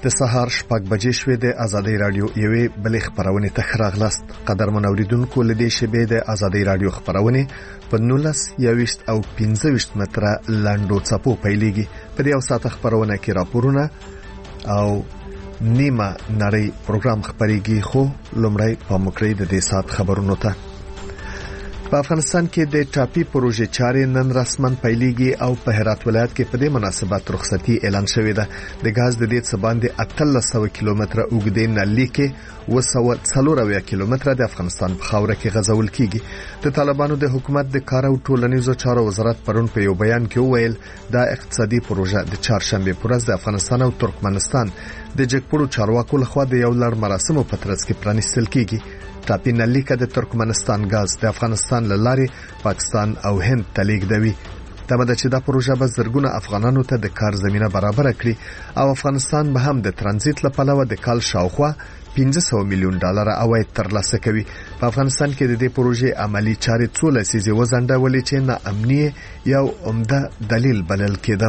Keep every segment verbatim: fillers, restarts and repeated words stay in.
د سهار شپږ بجې شوې د ازادي رادیو یوې بلې خبرونه ته راغلاست. قدرمن اوریدونکو لدې شبې د ازادي رادیو خبرونه په نولس یويشت او پنځه ویشت متره لاندو چپو پیلېږي. په دې او ساعت خبرونه کې راپورونه او نیمه نړۍ پروګرام خبرېږي، خو لومړی په مکرې د دې ساعت خبرونو ته. په افغانستان کې د ټاپي پروژې چارې نن رسمن پیلېږي او په هرات ولایت کې په دې مناسبت رخصتي اعلان شوې ده. د غاز د دې څه باندې اتلس سوه کیلومتره اوږدې نلۍ کې اوه سوه څلور اویا کیلومتره د افغانستان په خاوره کې غځول کیږي. د طالبانو د حکومت د کار او ټولنیزو چارو وزارت پرون په یو بیان کې وویل دا اقتصادي پروژه د چهارشنبه پر ورځ د افغانستان او ترکمنستان د جګپړو چارواکو لخوا د یو لړ مراسمو په ترڅ کې پرانیستل کیږي. ټاپي نلۍ کې د ترکمنستان غاز د افغانستان له لارې پاکستان او هند ته لیږدوي. دا به چې دا پروژه به زرګونه افغانانو ته د کار زمينه برابر کړي او افغانستان به هم د ترانزیت لپاره د کال شاوخوا پنځه سوه میلیون ډالر عواید ترلاسه کوي. په افغانستان کې د دې پروژې عملی چارې څو لسیزې وزنډولې چې نه امنیت یو عمده دلیل بلل کېده.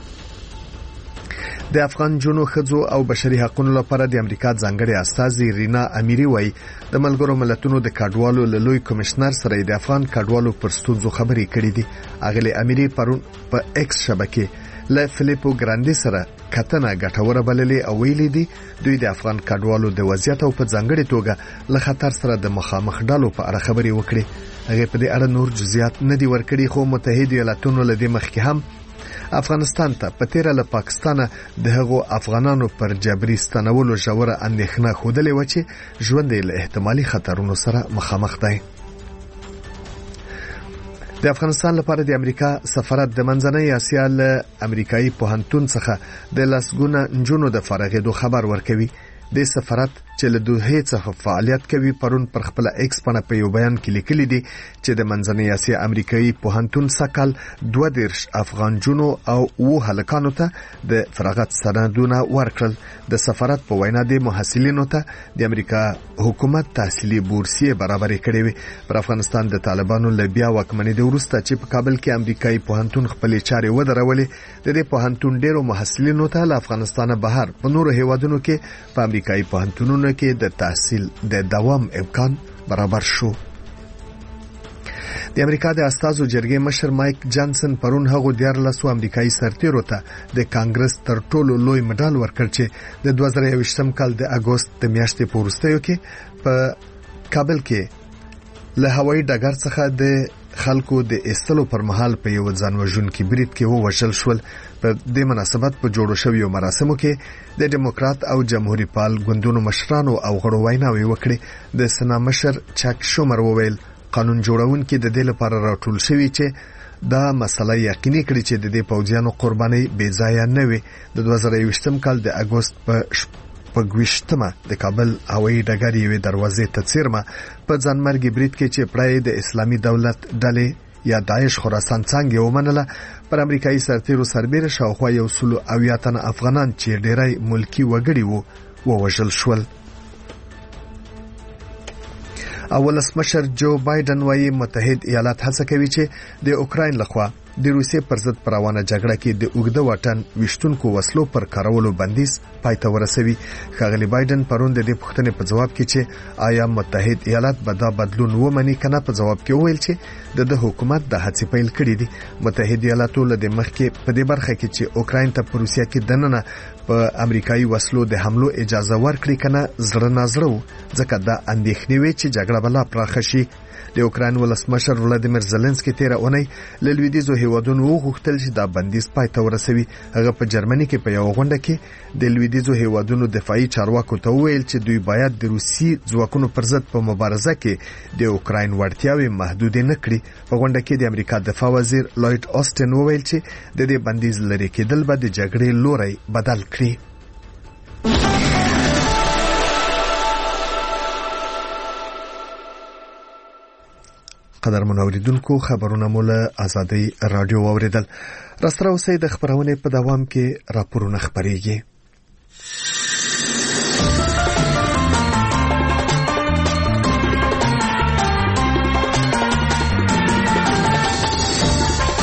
د افغان جنو خځو او بشري حقوقو لپاره د امریکا ځانګړي استازي رینا امیری وایي د ملګرو ملتونو د کډوالو لوی کمشنر سره د افغان کډوالو پر ستونزو خبرې کړې دي. اغلی امیری پرون په ایکس شبکې له فلیپو ګراندي سره کتنه غټوره بللې او ویلي دي دوی د افغان کډوالو د وضعیت او په ځانګړي توګه له خطر سره د مخامخ ډالو په اړه خبرې وکړي. هغه په دې اړه نور جزئیات نه دي ورکړي، خو متحده ایالاتونو له دې مخکې هم افغانستان ته په تیره له پاکستانه د هغو افغانانو پر جبري ستنولو ژوره اندېښنه خوده و چې ژوند له احتمالي خطرونو سره مخامخ دی. د افغانستان لپاره د امریکا سفارت د منځنۍ اسیا له امریکایي پوهنتون څخه د لسګونه نجونو د فارغېدو خبر ورکوي. د سفارت چې له دوه څخه فعالیت کوي پرون پر خپل ایکس باندې په یو بیان کې لیکلي دي چې د منځنۍ اسیا امریکایي پوهنتون سکل دوه دیرش افغان جنو او و هلکانو ته د فراغت سندونه ورکړل. د سفارت په وینا د محصلینو ته د امریکا حکومت تحصیلي بورسیه برابرې کړې وي. پر افغانستان د طالبانو له بیا واکمنۍ د وروسته چې په کابل کې امریکایي پوهنتون خپل چارې ودرولې، د دې پوهنتون ډیرو محصلینو ته له افغانستانه بهر په نورو هیوادونو کې په امریکایي پوهنتونونو کې د تحصیل د دوام امکان برابر شو. د امریکا د استازو جرګې مشر مایک جانسن پرون هغو دیارلسو امریکایي سرتیرو ته د کانګرس تر ټولو لوی مډال ورکړ چې د دوه زره یوویشتم کال د اګوست د میاشتې په وروستیو کې په کابل کې له هوایي ډګر څخه د خلکو د استلو پر مهال په یو ځانوژونکي برید کې ووژل شول. په دې مناسبت په جوړو شویو مراسمو کې د ډیموکرات او جمهوریت پال ګوندونو مشرانو او غړو ویناوي وکړي. د سنا مشر چاک شومر وویل قانون جوړونکي د دې لپاره راټول شوي چې دا مسله یقیني کړي چې د دې پوځیانو قرباني بې ځایه نه وي. د دوه زره یوویشتم کال د اګوست په پګويشتمه د کابل هوایي ډګر یوې دروازې ته څیرمه په ځانمرګي برید کې چې پړای د اسلامي دولت ډلې یا داعش خراسان څنګه ومنله پر امریکایي سرتیرو سربېره شاوخوا یو سلو اویا تنه افغانان چې ډېری ملکی وګړي وو ووژل شول. اولسمشر جو بایدن وايي متحد ایالات هڅه کوي چې د اوکراین لخوا د روسیې پر ضد پروانه جګړه کې د اوږده واټن وشتونکو وسلو پر کارولو بندیز پایته ورسوي. ښاغلی بایدن پرون د دې پوښتنې په جواب کې چې آیا متحد ایالات به دا بدلون ومني کنه په جواب کې وویل چې د حکومت د هڅې پیل کړې دي. متحد ایالاتو له د مخکې په دې برخه کې چې اوکراین ته په روسیه کې دننه په امریکایي وسلو د حملو اجازه ورکړي کنه زړه نازړو ځکه دا اندېښنې وي چې جګړه بلا پراخه شي. د اوکراین ولسمشر ولادیمیر زيلنسکي تیر اونۍ له لویدیځو هیوادونو وغوښتل چې دا بندیز پای ته ورسوي. هغه په جرمني کې په یو غونډه کې د لویدیځو هیوادونو دفاعي چارواکو ته وویل چې دوی باید د روسي ځواکونو پر ضد په مبارزه کې د اوکراین وړتیاوې محدود نه کړي. په غونډه کې د امریکا دفاع وزیر لوید آستن وویل چې د دې بندیز لري کېدل به د جګړې لوري بدل کړي. قدرمن اوریدونکو خبرونه مو له ازادي رادیو اوریدل. راستره اوسئ د خبرونه په دوام کې راپورونه خبريږي.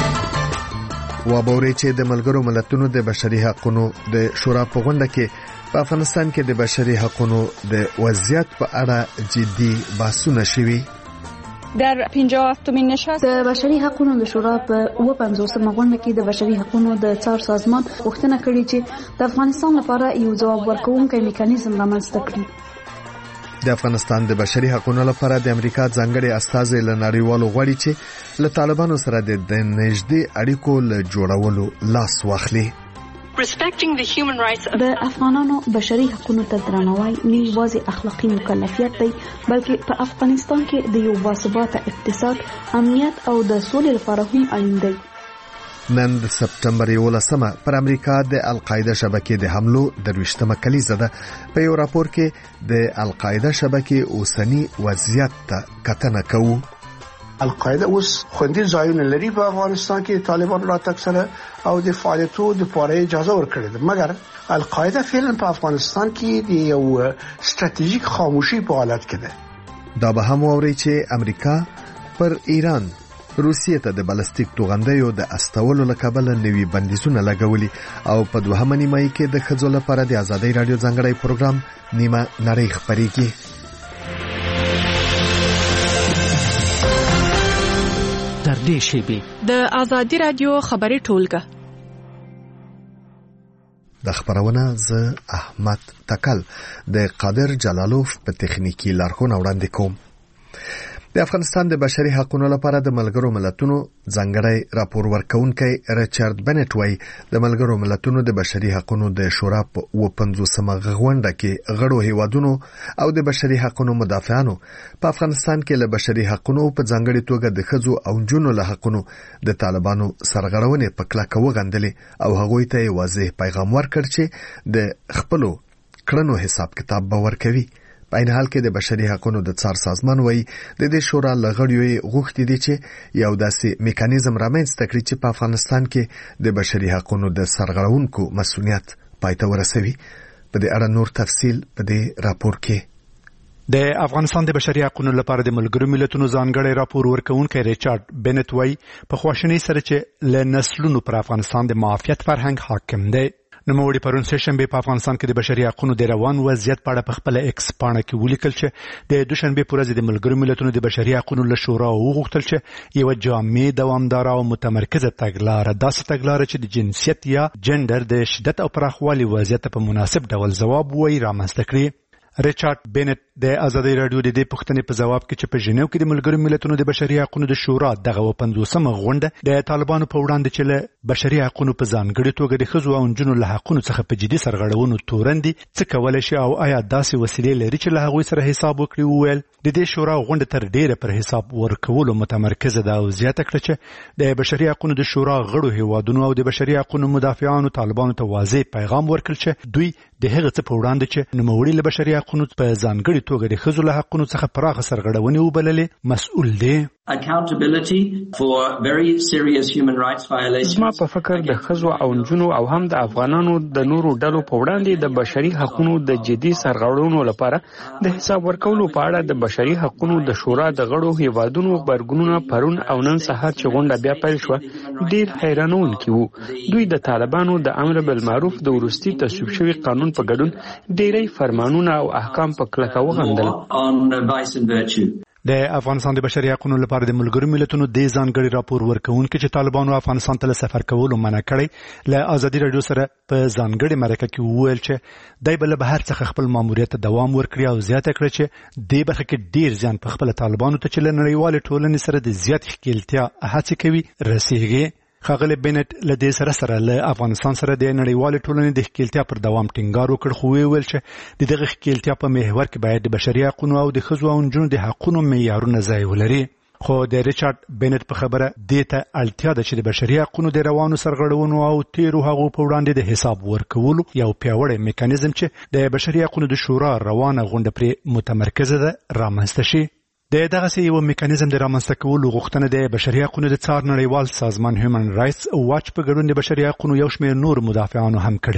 و باورې چې د ملګرو ملتونو د بشري حقوقو د شورا په غونډه کې په افغانستان کې د بشري حقوقو د وضعیت په اړه جدي بحثونه شوي. در پنځه هفتمین نشست د بشري حقوقو د شورا په اوه پنځوسمه غونډه کې د بشري حقوقو د څار سازمان غوښتنه کړې چې د افغانستان لپاره یو ځواب ورکوونکی میکانیزم رامنځته کړي. د افغانستان د بشري حقوقو لپاره د امریکا ځانګړي استازي له نړیوالو غواړي چې له طالبانو سره د نږدې اړیکو له جوړولو لاس واخلي. د افغانانو بشري حقوقو ته درناوی نه یوازې اخلاقی مکلفیت دی بلکې په افغانستان کې د یو باثباته اقتصاد، امنیت او د سولې لپاره هم اړین دی. نن د سپټمبر یولسمه پر امریکا د القاعده شبکې د حملو درویشتمه کلیزه ده. په یو راپور کې د القاعده شبکې اوسنی وضعیت ته کتنه کوي. القاعده اوس خوندي ځایونه لري په افغانستان کې، طالبان راتګ سره او د فعالیتو لپاره اجازه ورکړې ده، مګر القاعده فعلا په افغانستان کې د یو ستراتیژیک خاموشي په حالت کې ده. دا به هم ووري چې امریکا پر ایران روسیې ته د بالستیک توغندیو د استولو لکبل نوي بندیزونه لګولي او په دوهمه نیمایي کې د ښځو لپاره د ازادۍ رادیو ځانګړی پروګرام نیمه نړۍ خپرېږي. در دې شیبې د ازادۍ رادیو خبري ټولګه د خبرونه ز احمد تکل د قادر جلالوف په تخنیکی لارښوونه وړاندې کوم. د افغانستان د بشري حقوقو لپاره د ملګرو ملتونو ځانګړی راپور ورکونکي ریچارډ بنټ وايي د ملګرو ملتونو د بشري حقوقو د شورا په اوه پنځوسمه غونډه کې غړو هیوادونو او د بشري حقوقو مدافعانو په افغانستان کې له بشري حقوقو په ځانګړي توګه د ښځو او نجونو له حقوقو د طالبانو سرغړونې په کلکه وغندلې او هغوی ته واضح پیغام ورکړ چې د خپلو کړنو حساب کتاب به ورکوي. په عین حال کې د بشري حقوقو د څار سازمان وایي د دې شورا لغړیو غوښتي دي چې یو داسې میکانیزم رامنځته کړي چې په افغانستان کې د بشري حقوقو د سرغړونکو مسؤلیت پای ته ورسوي. په دې اړه نور تفصیل په دې راپور کې. د افغانستان د بشري حقوقو لپاره د ملګرو ملتونو ځانګړی راپور ورکونکي ریچارډ بنټ وايي په خواشنۍ سره چې له نسلونو پر افغانستان د معافیت فرهنګ حاکم دی. نوموړي پرون سه شنبه په افغانستان کې د بشري حقوقو د روان وضعیت په اړه په خپل ایکس پاڼه کې ولیکل چې د دوشنبه پر ورځ د ملګرو ملتونو د بشري حقوقو له شورا وغوښتل چې یو جامع دوامدار او متمرکزه تګلارې داسې تګلارې چې د جنسیت یا جندر د شدت او پراخوالي وضعیت په مناسب ډول ځواب وایي رامنځته کړي. ریچارډ بنټ د ازادۍ رادیو د دې پوښتنې په جواب کې چې په ژنیو کې د ملګرو ملتونو د بشري حقوقو د شورا دغه پنځوسمه غونډه د طالبانو په وړاندې چې له بشري حقوقو په ځانګړي توګه د ښځو او نجونو له حقوقو څخه په جدي سرغړونو تورن دي څه کولای شي او آیا داسې وسیلې لري چې له هغوی سره حساب وکړي. وویل د دې شورا غونډه تر ډیره پر حساب ورکولو متمرکزه ده او زیاته کړه چې د بشري حقوقو د شورا غړو هیوادونو او د بشري حقوقو مدافعانو طالبانو ته واضح پیغام ورکړ چې دوی د هغه څه په وړاندې چې نوموړي له بشري حقوقو په ځانګړي توګه د ښځو له حقوقو څخه پراخه سرغړونې وبللې مسؤل دی. زما په فکر د ښځو او نجونو او هم د افغانانو د نورو ډلو په وړاندې د بشري حقوقو د جدي سرغړونو لپاره د حساب ورکولو په اړه د بشري حقوقو د شورا د غړو هیوادونو غبرګونونه پرون او نن سهار چې غونډه بیا پیل شوه ډیر حیرانونکي وو. دوی د طالبانو د امر بالمعروف د وروستي تصویب شوي قانون په ګډون ډیری فرمانونه او احکام په کلکه وغندل. د افغانستان د بشري حقوقو لپاره د ملګرو ملتونو د ځانګړي راپور ورکونکي چې طالبانو افغانستان ته سفر کولو منع کړی له ازادي رادیو سره په ځانګړي مرکه کې وویل چې دای بل بهر څخه خپل ماموریت دوام ورکړي او زیاته کړ چې د برخه کې ډیر ځان په خپل طالبانو ته چې نړیوال ټولنې سره د زیات ښکیلتیا هڅه کوي رسیږي. خاغلی بنټ له دې سره سره له افغانستان سره د نړیوال ټولنې د ښکیلتیا پر دوام ټینګار وکړ خو ویل چې د دغه ښکیلتیا په محور کې باید د بشري حقوقو او د ښځو او نجونو د حقوقو معیارونه ځای ولري. خو د ریچارډ بنټ په خبره دې ته اړتیا ده چې د بشري حقوقو د روانو سرغړونو او تیرو هغو په وړاندې د حساب ورکولو یو پیاوړی میکانیزم چې د بشري حقوقو د شورا روانه غونډه پرې متمرکزه ده رامنځته شي. د دغه یو میکانیزم د رامنځته کولو غوښتنه د بشري حقوقو د څار نړیوال سازمان هیومن رائټس واچ په ګډون د بشري حقوقو یو شمېر نور مدافعانو هم کړې ده.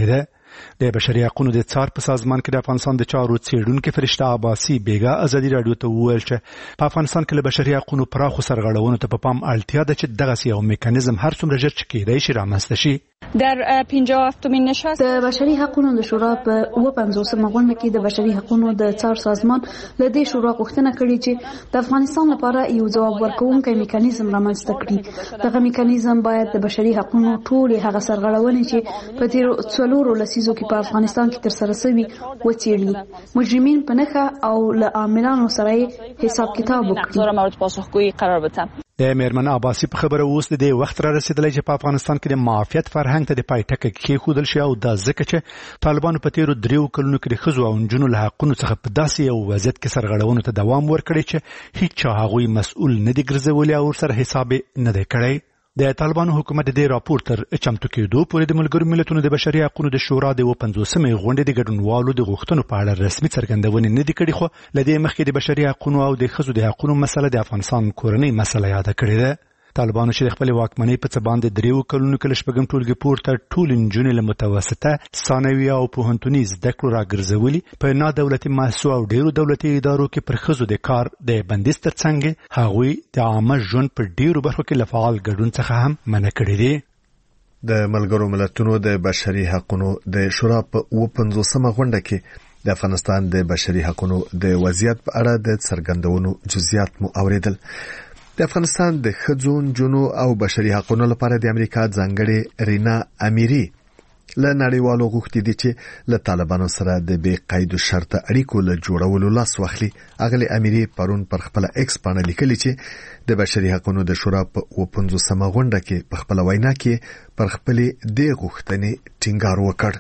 د بشري حقوقو د څار په سازمان کې د افغانستان د چارو څېړونکو فرشته عباسي بیګا ازادي رادیو ته وویل چې په افغانستان کې له بشري حقوقو پراخو سرغړونو ته په پام اړتیا ده چې دغه یو میکانیزم هر څومره ژر چې کېدای شي رامنځته شي. در پنځه و هفتمین نشست د بشري حقوقو د شورا په اووه پنځوسمه غونډه کې د بشري حقوقو د څار سازمان له دې شورا غوښتنه کړې چې د افغانستان لپاره یو ځواب ورکوونکی میکانیزم رامنځته کړي. دغه میکانیزم باید د بشري حقوقو ټول هغه سرغړونې چې په تیر څلورو لسیزو کې په افغانستان کې تر سره شوي وڅېړي، مجرمین په نښه او له عاملانو سره حساب کتاب وکړي. مورد پاسخگویی قرار بدم. د میرمن عباسي په خبره اوس د دې وخت را رسیدلی چې په افغانستان کې د معافیت فرهنګ ته د پای ټکی کېښودل شي او دا ځکه چې طالبانو په تیرو دریو کلونو کې د ښځو او نجونو له حقونو څخه په داسې یو وضعیت کې سرغړونو ته دوام ورکړی چې هیڅ چا هغوی مسؤل نه دي ګرځولي او ورسره حساب نه دی کړی. د طالبانو حکومت د راپور تر چمتو کېدو پورې د ملګرو ملتونو د بشري حقوقو د شورا د اووه پنځوسمې غونډې د ګډونوالو د غوښتنو په اړه رسمي څرګندونې نه دي کړې، خو له دې مخکې د بشري حقوقو او د ښځو د حقوقو مسله د افغانستان کورنۍ مسله یاده کړې ده. طالبانو چې د خپل واکمنۍ په څه باندې دریو کلونو کې له شپږم ټولګي پورته ټول نجونې له متوسطه، ثانوي او پوهنتوني زده کړو راګرځولي، په نا دولتي مؤسسو او ډیرو دولتي ادارو کې پر ښځو د کار د بندیز ترڅنګ هغوی د عامه ژوند په ډیرو برخو کې له فعال ګډون څخه هم منع کړي دي. د ملګرو ملتونو د بشري حقوقو د شورا په اووه پنځوسمه غونډه کې د افغانستان د بشري حقوقو د وضعیت په اړه د څرګندونو جزئیات مو اوریدل. د افغانستان د ښځو، نجونو او بشري حقوقو لپاره د امریکا ځانګړې رینا امیری له نړیوالو غوښتي دي چې له طالبانو سره د بې قید شرط اړیکو له جوړولو لاس واخلي. اغلی امیری پرون پر خپل ایکس باندې لیکلي چې د بشري حقوقو د شورا په اووه پنځوسمه غونډه کې په خپل وینا کې پر خپل د غوښتنې ټینګار وکړ.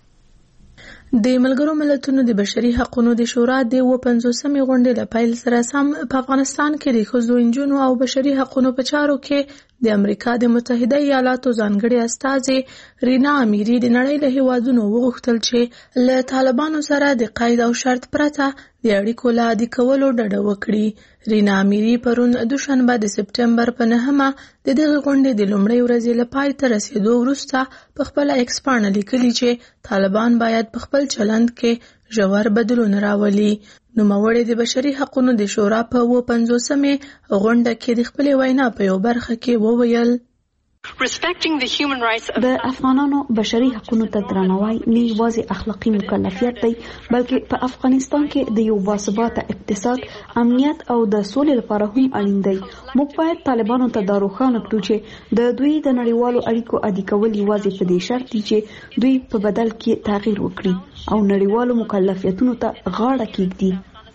د ملګرو ملتونو د بشري حقوقو د شورا د اووه پنځوسمې غونډې له پیل سره سم په افغانستان کې د ښځو، نجونو او بشري حقوقو په چارو کې د امریکا د متحده ایالاتو ځانګړې استازې رینا امیری د نړۍ له هیوادونو وغوښتل چې له طالبانو سره د قید او شرط پرته د اړیکو له عادي کولو ډډه وکړي. رینا امیری پرون دوشنبه د سپټمبر په نهمه د دغه غونډې د لومړۍ ورځې له پای ته رسیدو وروسته په خپل ایکس باندې لیکلي چې طالبان باید په خپل چلند کې ژور بدلون راولي. نوموړي د بشري حقوقو د شورا په اووه پنځوسمې غونډه کې د خپل وینا په یو برخه کې وویل: د افغانانو بشري حقوقو ته درناوی نه یوازې اخلاقی مکلفیت دی، بلکې په افغانستان کې د یو باثباته اقتصاد، امنیت او د سولې لپاره هم اړین دی. موږ باید طالبانو ته دا روښانه کړو چې د دوی د نړیوالو اړیکو عادي کول یوازې په دې شرط دي چې دوی په بدل کې تغییر وکړي او نړیوالو مکلفیتونو ته غاړه کېږدي.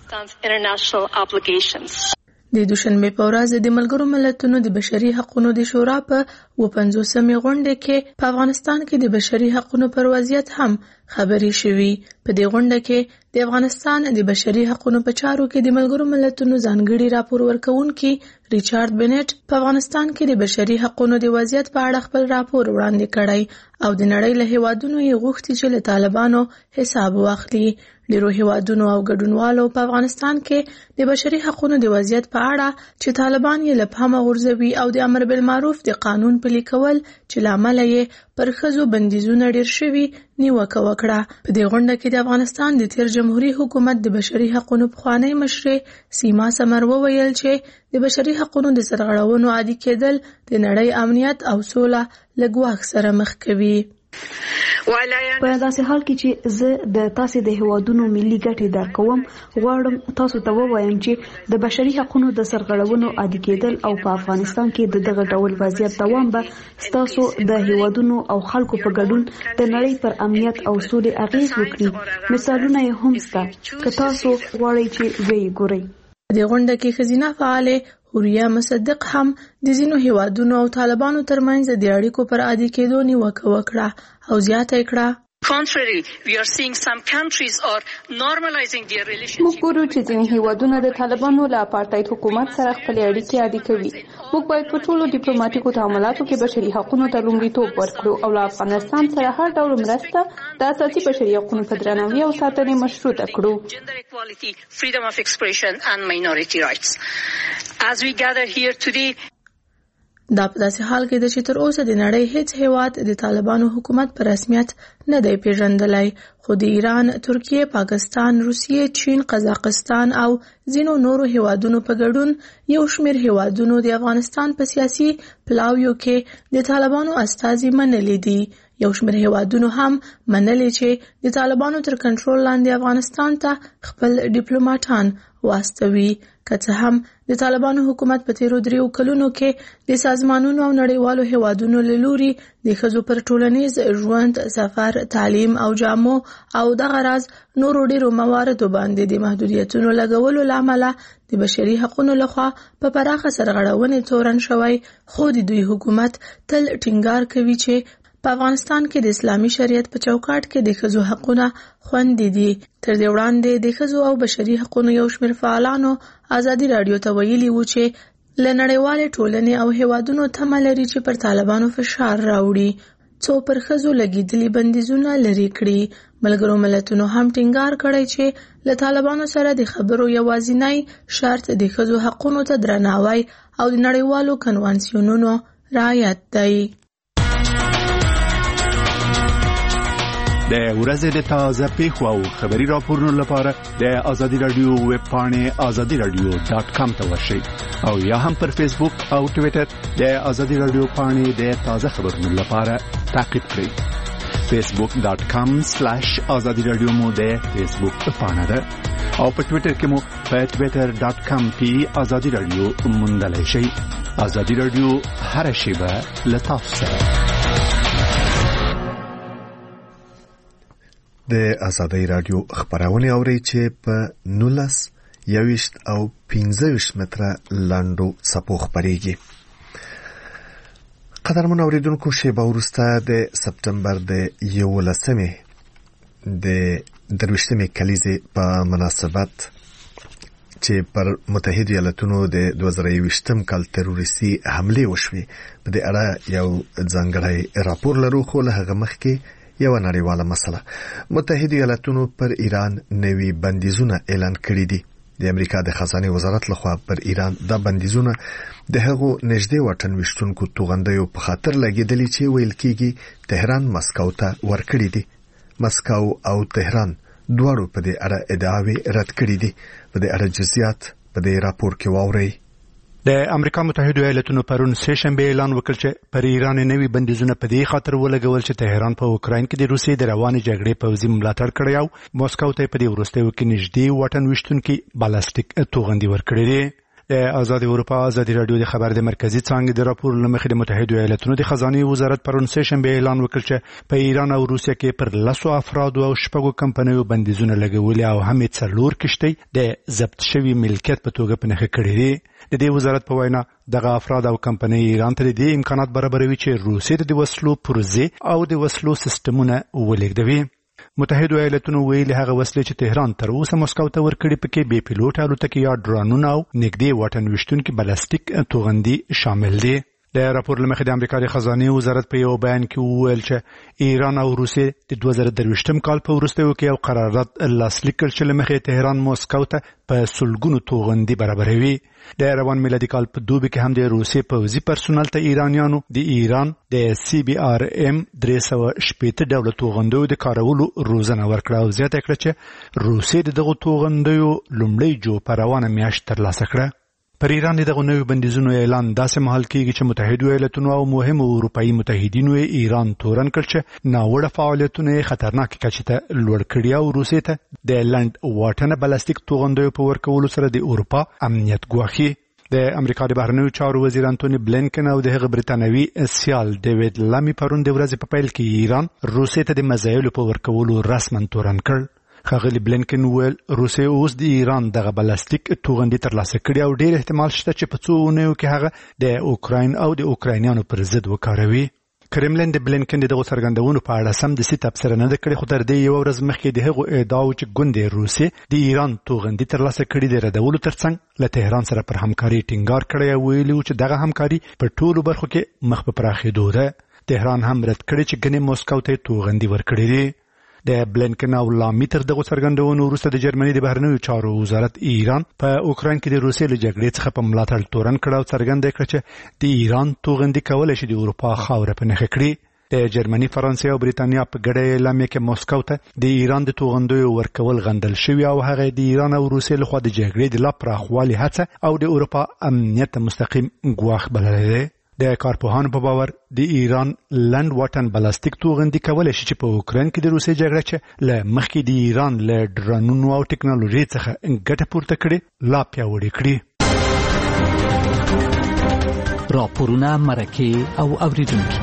د دوشنبه په ورځ د ملګرو ملتونو د بشري حقوقو د شورا په اووه پنځوسمې غونډه کې په افغانستان کې د بشري حقوقو پر وضعیت هم خبرې شوې. په دې غونډه کې د افغانستان د بشري حقوقو په چارو کې د ملګرو ملتونو ځانګړي راپور ورکوونکي ریچارډ بنټ په افغانستان کې د بشري حقوقو د وضعیت په اړه خپل راپور وړاندې کړی او د نړۍ له هیوادونو یې غوښتي چې له طالبانو حساب واخلي. ډیرو هیوادونو او ګډونوالو په افغانستان کې د بشري حقوقو د وضعیت په اړه چې طالبان یې له پامه غورځوي او د امر بالمعروف د قانون پلي کول چې لامل یې پر ښځو بندیزونه ډیر شوي نیوکه وکړه. په دې غونډه کې د افغانستان د تیر جمهوریت حکومت د بشري حقوقو پخوانی مشرې سیما سمر وویل چې د بشري حقوقو د سرغړونو عادي کېدل د نړۍ امنیت او سوله له ګواښ سره مخ کوي. په داسې حال کې چې زه د تاسو د هیوادونو ملي ګټې درک کوم، غواړم تاسو ته ووایم چې د بشري حقوقو د سرغړونو عادي کېدل او په افغانستان کې د دغه ډول وضعیت دوام به تاسو د هیوادونو او خلکو په ګډون د نړۍ پر امنیت او سولې اغیز وکړي. مثالونه یې هم شته که تاسو غواړئ چې ویې ګورئ. د غونډه کې ښځینه فعاله حوريه مصدق هم د ځینو هیوادونو او طالبانو ترمنځ د اړیکو پر عادي کېدو نیوکه وکړه او زیاته کړه: موږ ګورو چې ځینې هیوادونه د طالبانو له اپارټاید حکومت سره خپل اړیکې عادي کوي. موږ باید په ټولو ډیپلوماټیکو تعاملاتو کې بشري حقوقو ته لومړیتوب ورکړو او له افغانستان سره هر ډول مرسته د اساسي بشري حقوقو په درناوي او ساتنې مشروطه کړو. دا په داسې حال کې د چې تر اوسه د نړۍ هیڅ هیواد د طالبانو حکومت په رسمیت نه دی پیژندلی، خو د ایران، ترکیه، پاکستان، روسیې، چین، قزاقستان او ځینو نورو هیوادونو په ګډون یو شمېر هیوادونو د افغانستان په سیاسي پلاویو کې د طالبانو استازي منلي دي. یو شمېر هیوادونو هم منلي چې د طالبانو تر کنټرول لاندې افغانستان ته خپل ډیپلوماټان واستوي. که څه هم د طالبانو حکومت په تیرو دریو کلونو کې د سازمانونو او نړیوالو هیوادونو له لوري د ښځو پر ټولنیز ژوند، سفر، تعلیم او جامو او دغه راز نورو ډیرو مواردو باندې د محدودیتونو لګولو له امله د بشري حقوقو لخوا په پراخه سرغړونې تورن شوی، خو د دوی حکومت تل ټینګار کوي چې په افغانستان کې د اسلامي شریعت په چوکاټ کې د ښځو حقونه خوندي دي. تر دې وړاندې د ښځو او بشري حقوقو یو شمېر فعالانو ازادي راډیو ته ویلي وو چې له نړیوالې ټولنې او هیوادونو تمه لري چې پر طالبانو فشار راوړي څو پر ښځو لګېدلي بندیزونه لرې کړي. ملګرو ملتونو هم ټینګار کړی چې له طالبانو سره د خبرو یوازینی شرط د ښځو حقونو ته درناوی او د نړیوالو کنوانسیونونو رعایت دی. د ورځې د تازه پیښو او خبري راپورونو لپاره د آزادي رادیو ویب پاڼې آزادي رادیو ډاټ کام ته ورشئ او یا هم پر فیسبوک او ټوئیټر د آزادي رادیو پاڼې د تازه خبرونو لپاره تعقیب کړئ. فیسبوک ډاټ کام سلیش آزادي رادیو مو د فیسبوک پاڼه ده او په ټوئیټر کې مو په ټوئیټر ډاټ کام کې آزادي رادیو موندلای شئ. آزادي رادیو هر شیبه له تاسو سره. د آزادۍ رادیو خبرونه اوري چې په نولس یويشت او پنځه ویشت متره لاندو سپو خبريږي. قدرمن اوریدونکو شیبه ورسته د سپتمبر د یولسمې د درویشتمې کلیزې په مناسبت چې پر متحده ایالاتونو د دوه زره یوویشتم کال تروریستي حمله وشوه په دې اړه یو ځانګړی راپور لرو، خو له هغه مخکې یو نړیواله مسله. متحده ایالاتونو پر ایران نوي بندیزونه اعلان کړي دي. د امریکا د خزانه وزارت لخوا پر ایران د بندیزونه د هغو نږدې وطن وشتونکو توغندیو په خاطر لګیدلی چې ویل کېږي تهران مسکو ته ورکړي دي. مسکو او تهران دواړو په دې اړه ادعاوې رد کړي دي. په دې اړه جزئیات په دې راپور کې واورئ. د امریکا متحده ایالاتونو پرون سه شنبه اعلان وکړ چې پر ایران نوي بندیزونه په دې خاطر ولګول چې تهران په اوکراین کې د روسیې د روانې جګړې پوځي ملاتړ کړی او موسکو ته په دې وروستیو کې نږدې وطن وشتونکي بالستیک توغندي ورکړي دي. د آزاد اروپا آزادي رادیو د خبر د مرکزی څانګې د راپور لمخې د متحده ایالاتونو د خزانه وزارت پرون سه شنبه اعلان وکړ چې په ایران او روسیې کې پر لسو افراد او شپږو کمپنیو بندیزونه لګولي او هم څلور کشتۍ د ضبط شوی ملکیت په توګه په نښه کړي دي. د دې وزارت په وینا دغه افراد او کمپنۍ ایران ته د امکانات برابروي چې روسیې د وسلو پروژې او د وسلو سیستمونه ولېږدوي. متحده ایالاتونو ویلي هغه وسلې چې تهران تر اوسه مسکو ته ورکړي پکې بې پیلوټ الوتکې یا ډرونونه او نږدې واټن وشتونکي بالستیک توغندي شامل دي. د راپور لمخې د امریکا د خزانه وزارت په یو بیان کې وویل چې ایران او روسیې د دوه زره درویشتم کال په وروستیو کې یو قرارداد لاسلیک کړ چې لمخې تهران مسکو ته په سلګونو توغندي برابروي. د روان میلادي کال په دوبي کې هم د روسیې پوځي پرسونل ته ایرانیانو د ایران د سی بي آر ام درې سوه شپېته ډوله توغندیو د کارولو روزنه ورکړه او زیاته کړه چې روسیې دغه توغندیو لومړی جو په روانه میاشت ترلاسه کړه. پر ایران دغه نوې بندیزونو اعلان داسې مهال کېږي چې متحده ایالاتونو او مهمو اروپایي متحدینو ایران تورن کړ چې ناوړه فعالیتونه خطرناک کچې ته لوړ کړي او روسیې ته د لند واټنه بالستیک توغندیو په ورکولو سره د اروپا امنیت ګواښي. د امریکا د بهرنیو چارو وزیر انټونی بلینکن او د هغه برتانوي سیال ډیوډ لامی پرون د ورځې په پیل کې ایران روسیې ته د مزایلو په ورکولو رسما تورن کړ. ښاغلي بلینکن ویل روسیې اوس د ایران دغه بالستیک توغندي ترلاسه کړي او ډېر احتمال شته چې په څو اونیو کې هغه د اوکراین او د اوکراینیانو پر ضد وکاروي. کرملین د بلینکن دغه څرګندونو په اړه سم د سي تبصره نه کړې، خو تر دې یو ورځ مخکې د هغو ادعاو چې ګوندې روسیې د ایران توغندي ترلاسه کړي د ردولو ترڅنګ له تهران سره پر همکاري ټینګار کړی او ویلي و چې دغه همکاري په ټولو برخو کې مخ په پراخېدو ده. تهران هم رد کړی چې ګنې موسکو ته توغندي ورکړي دي. د بلینکن او لامي تر دغه څرګندونو وروسته د جرمني د بهرنیو چارو وزارت ایران په اوکراین کې د روسیې له جګړې څخه په ملاتړ تورن کړ او څرګنده کړ چې د ایران توغندي کولای شي د اروپا خاوره په نښه کړي. د جرمني، فرانسې او بریتانیا په ګډه اعلامیه کې موسکو ته د ایران د توغندیو ورکول غندل شوی او هغه د ایران او روسیې لخوا د جګړې د لا پراخوالي هڅه او د اروپا امنیت مستقیم ګواښ بللی دی. د کارپوهانو په باور د ایران لند واټن بلاستیک توغندي کولای شي چې په اوکراین کې د روسیې جګړه چې له مخکې د ایران له ډرونونو او ټکنالوژي څخه ګټه پورته کړي لا پیاوړې کړي. راپورونه، مرکې او اوریدونکي.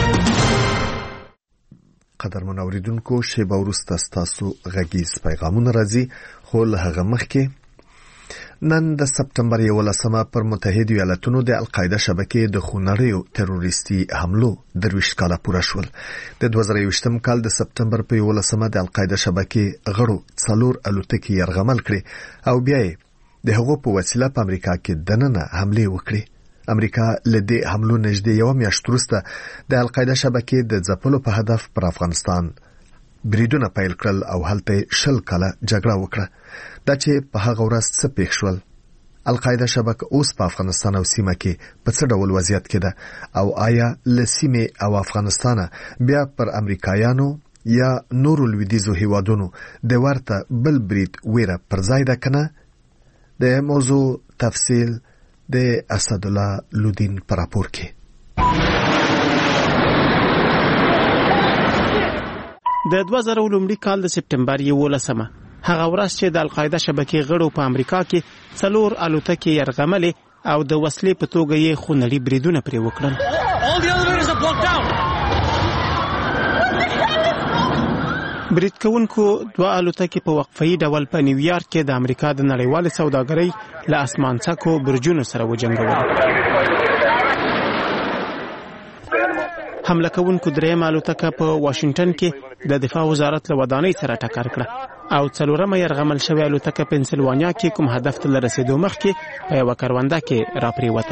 قدرمن اوریدونکو، شیبه وروسته ستاسو غږیز پیغامونه راځي، خو له هغه مخکې نن د سپتمبر یولسمه پر متحده ایالاتونو د القاعده شبکې د خونړیو تروریستي حملو درویشت کاله پوره شول. د دوه زره یوویشتم کال د سپتمبر په یولسمه د القاعده شبکې غړو څلور الوتکې یرغمل کړې او بیا یې د هغو په وسیله په امریکا کې دننه حملې وکړې. امریکا له دې حملو نږدې یو میاشت وروسته د القاعده شبکې د ځپلو په هدف پر افغانستان بریدونه پیل کړل او هلته شل کاله جګړه وکړه. دا چې په هغه ورځ څه پیښ شول، القاعده شبکه اوس په افغانستان او سیمه کې په څه ډول وضعیت کې ده او آیا له سیمې او افغانستان بیا پر امریکایانو یا نورو لویدیځو هیوادونو د ورته بل برید ویره پر ځای ده کنه؟ د موضوع تفصیل د اسدالله لودین پر راپور کې. د دوه زره لومړي کال د سپتمبر یولسمه هغه ورځ چې د القاعده شبکې غړو په امریکا کې څلور الوتکې یرغملې او د وسلې په توګه یې خونړي بریدونه پرې وکړل. برید کوونکو دوه الوتکې په وقفه‌يي ډول په نیویارک کې د امریکا د نړیوالې سوداګرۍ له اسمان څکو برجونو سره وجنګول. حمله کوونکو درېیم الوتکه په واشنگټن کې د دفاع وزارت له ودانۍ سره ټکر کړه او څلورمه یرغمل شوې الوتکه پنسلوانیا کې کوم هدف ته رسیدو مخکې په یو کرونده کې راپریوته.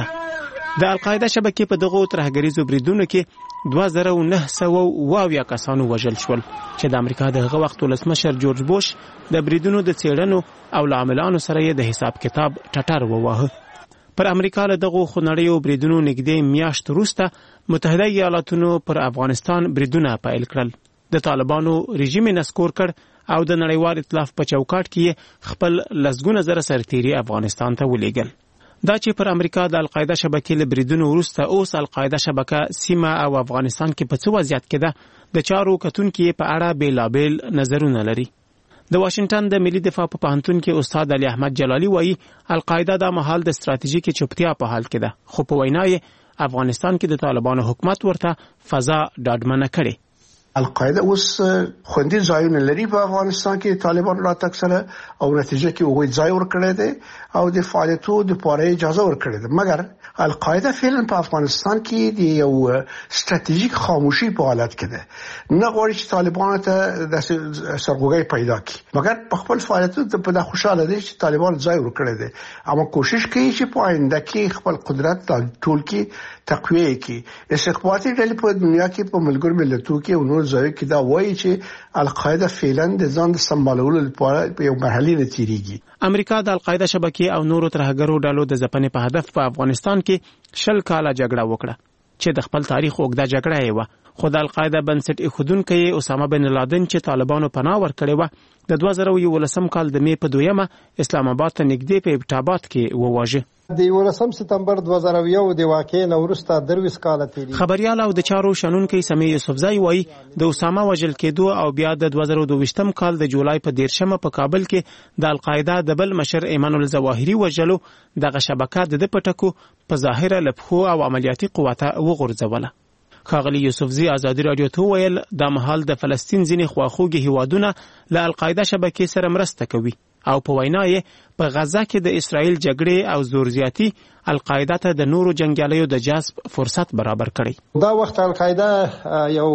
د القاعده شبکې په دغه ترهګریزو بریدونو کې دوه زره و نه سوه اوه اویا کسانو وژل شول چې د امریکا دغه وخت ولسمشر جورج بوش د بریدونو د څېړنو او عاملانو سره یې د حساب کتاب ټټر وواهه. پر امریکا له دغه خونړیو بریدونو نږدې میاشت وروسته متحده ایالاتونو پر افغانستان بریدونه پیل کړل. د طالبانو رژیم نسکور کړ او د نړیوال ائتلاف په چوکاټ کې خپل لسګونه زره سرتیري افغانستان ته ولېږل. دا چې پر امریکا د القاعده شبکې له بریدونو وروسته اوس القاعده شبکه سیمه او افغانستان کې په څه وضعیت کې ده، د چارو کتونکي په اړه بیلابیل نظرونه لري. د واشنگټن د ملي دفاع په پوهنتون کې استاد علي احمد جلالي وایي القاعده د مهال د ستراتیژیکي چوپتیا په حال کې ده، خو په وینا یې افغانستان کې د طالبانو حکومت ورته فضا ډاډمنه کړي. القاعده اوس خوندي ځایونه لري په افغانستان کې طالبان راتګ سره او نتیجه کې وګړي ځای ورکړي دي او د فعالیتو د پاره اجازه ورکړي ده. مګر القاعده فعلا په افغانستان کې د یو ستراتیژیک خاموشي په حالت کې ده. نه غواړي چې طالبان ته د سرغوګي پیدا کړي، مګر په خپل فعالیتو ته په خوشاله دي چې طالبان ځای ورکړي دي، اما کوشش کوي چې په آینده کې خپل قدرت ټول کې تقویه کړي. استخباراتي ډلې په دنیا کې په ملګرو ملتونو کې او نور ځایو کې دا وایي چې القاعده فعلا د ځان د سمبالولو لپاره په یو مرحله نه تیریږي. امریکا د القاعده شبکې او نورو ترهګرو ډلو د ځپنې په هدف په افغانستان کې شل کاله جګړه وکړه چې د خپل تاریخ اوږده جګړه یې وه. خو د القاعده بنسټ ایښودونکی اسامه بن لادن چې طالبانو پناه ورکړې وه د دوه زره یولسم کال د مې په دویمه اسلام آباد ته نږدې په ابټاباد کې وواژه. د یولسم سپتمبر دوه زره یو د واقعې نه وروسته درویس کاله تیری. خبريال او د چارو شنونکي سمې یوسفزای وایي د اسامه وژل کېدو او بیا د دوه زره دوه کال د جولای په دیرشمه په کابل کې د القاعده د بل مشر ایمان الظواهری وژلو دغه شبکه د پټکو په ظاهره لپخو او عملیاتي قوته وغورځوله. خاغلی یوسفزی ازادي رادیو ته ویل د مهال د فلسطین ځینې خواخوږي هیوادونه له القاعده شبکې سره مرسته کوي او په وینا یې په غزا کې د اسرائیل جګړې او زور زیاتی القاعده ته د نورو جنگیالیو د جذب فرصت برابر کړي. دا وخت القاعده یو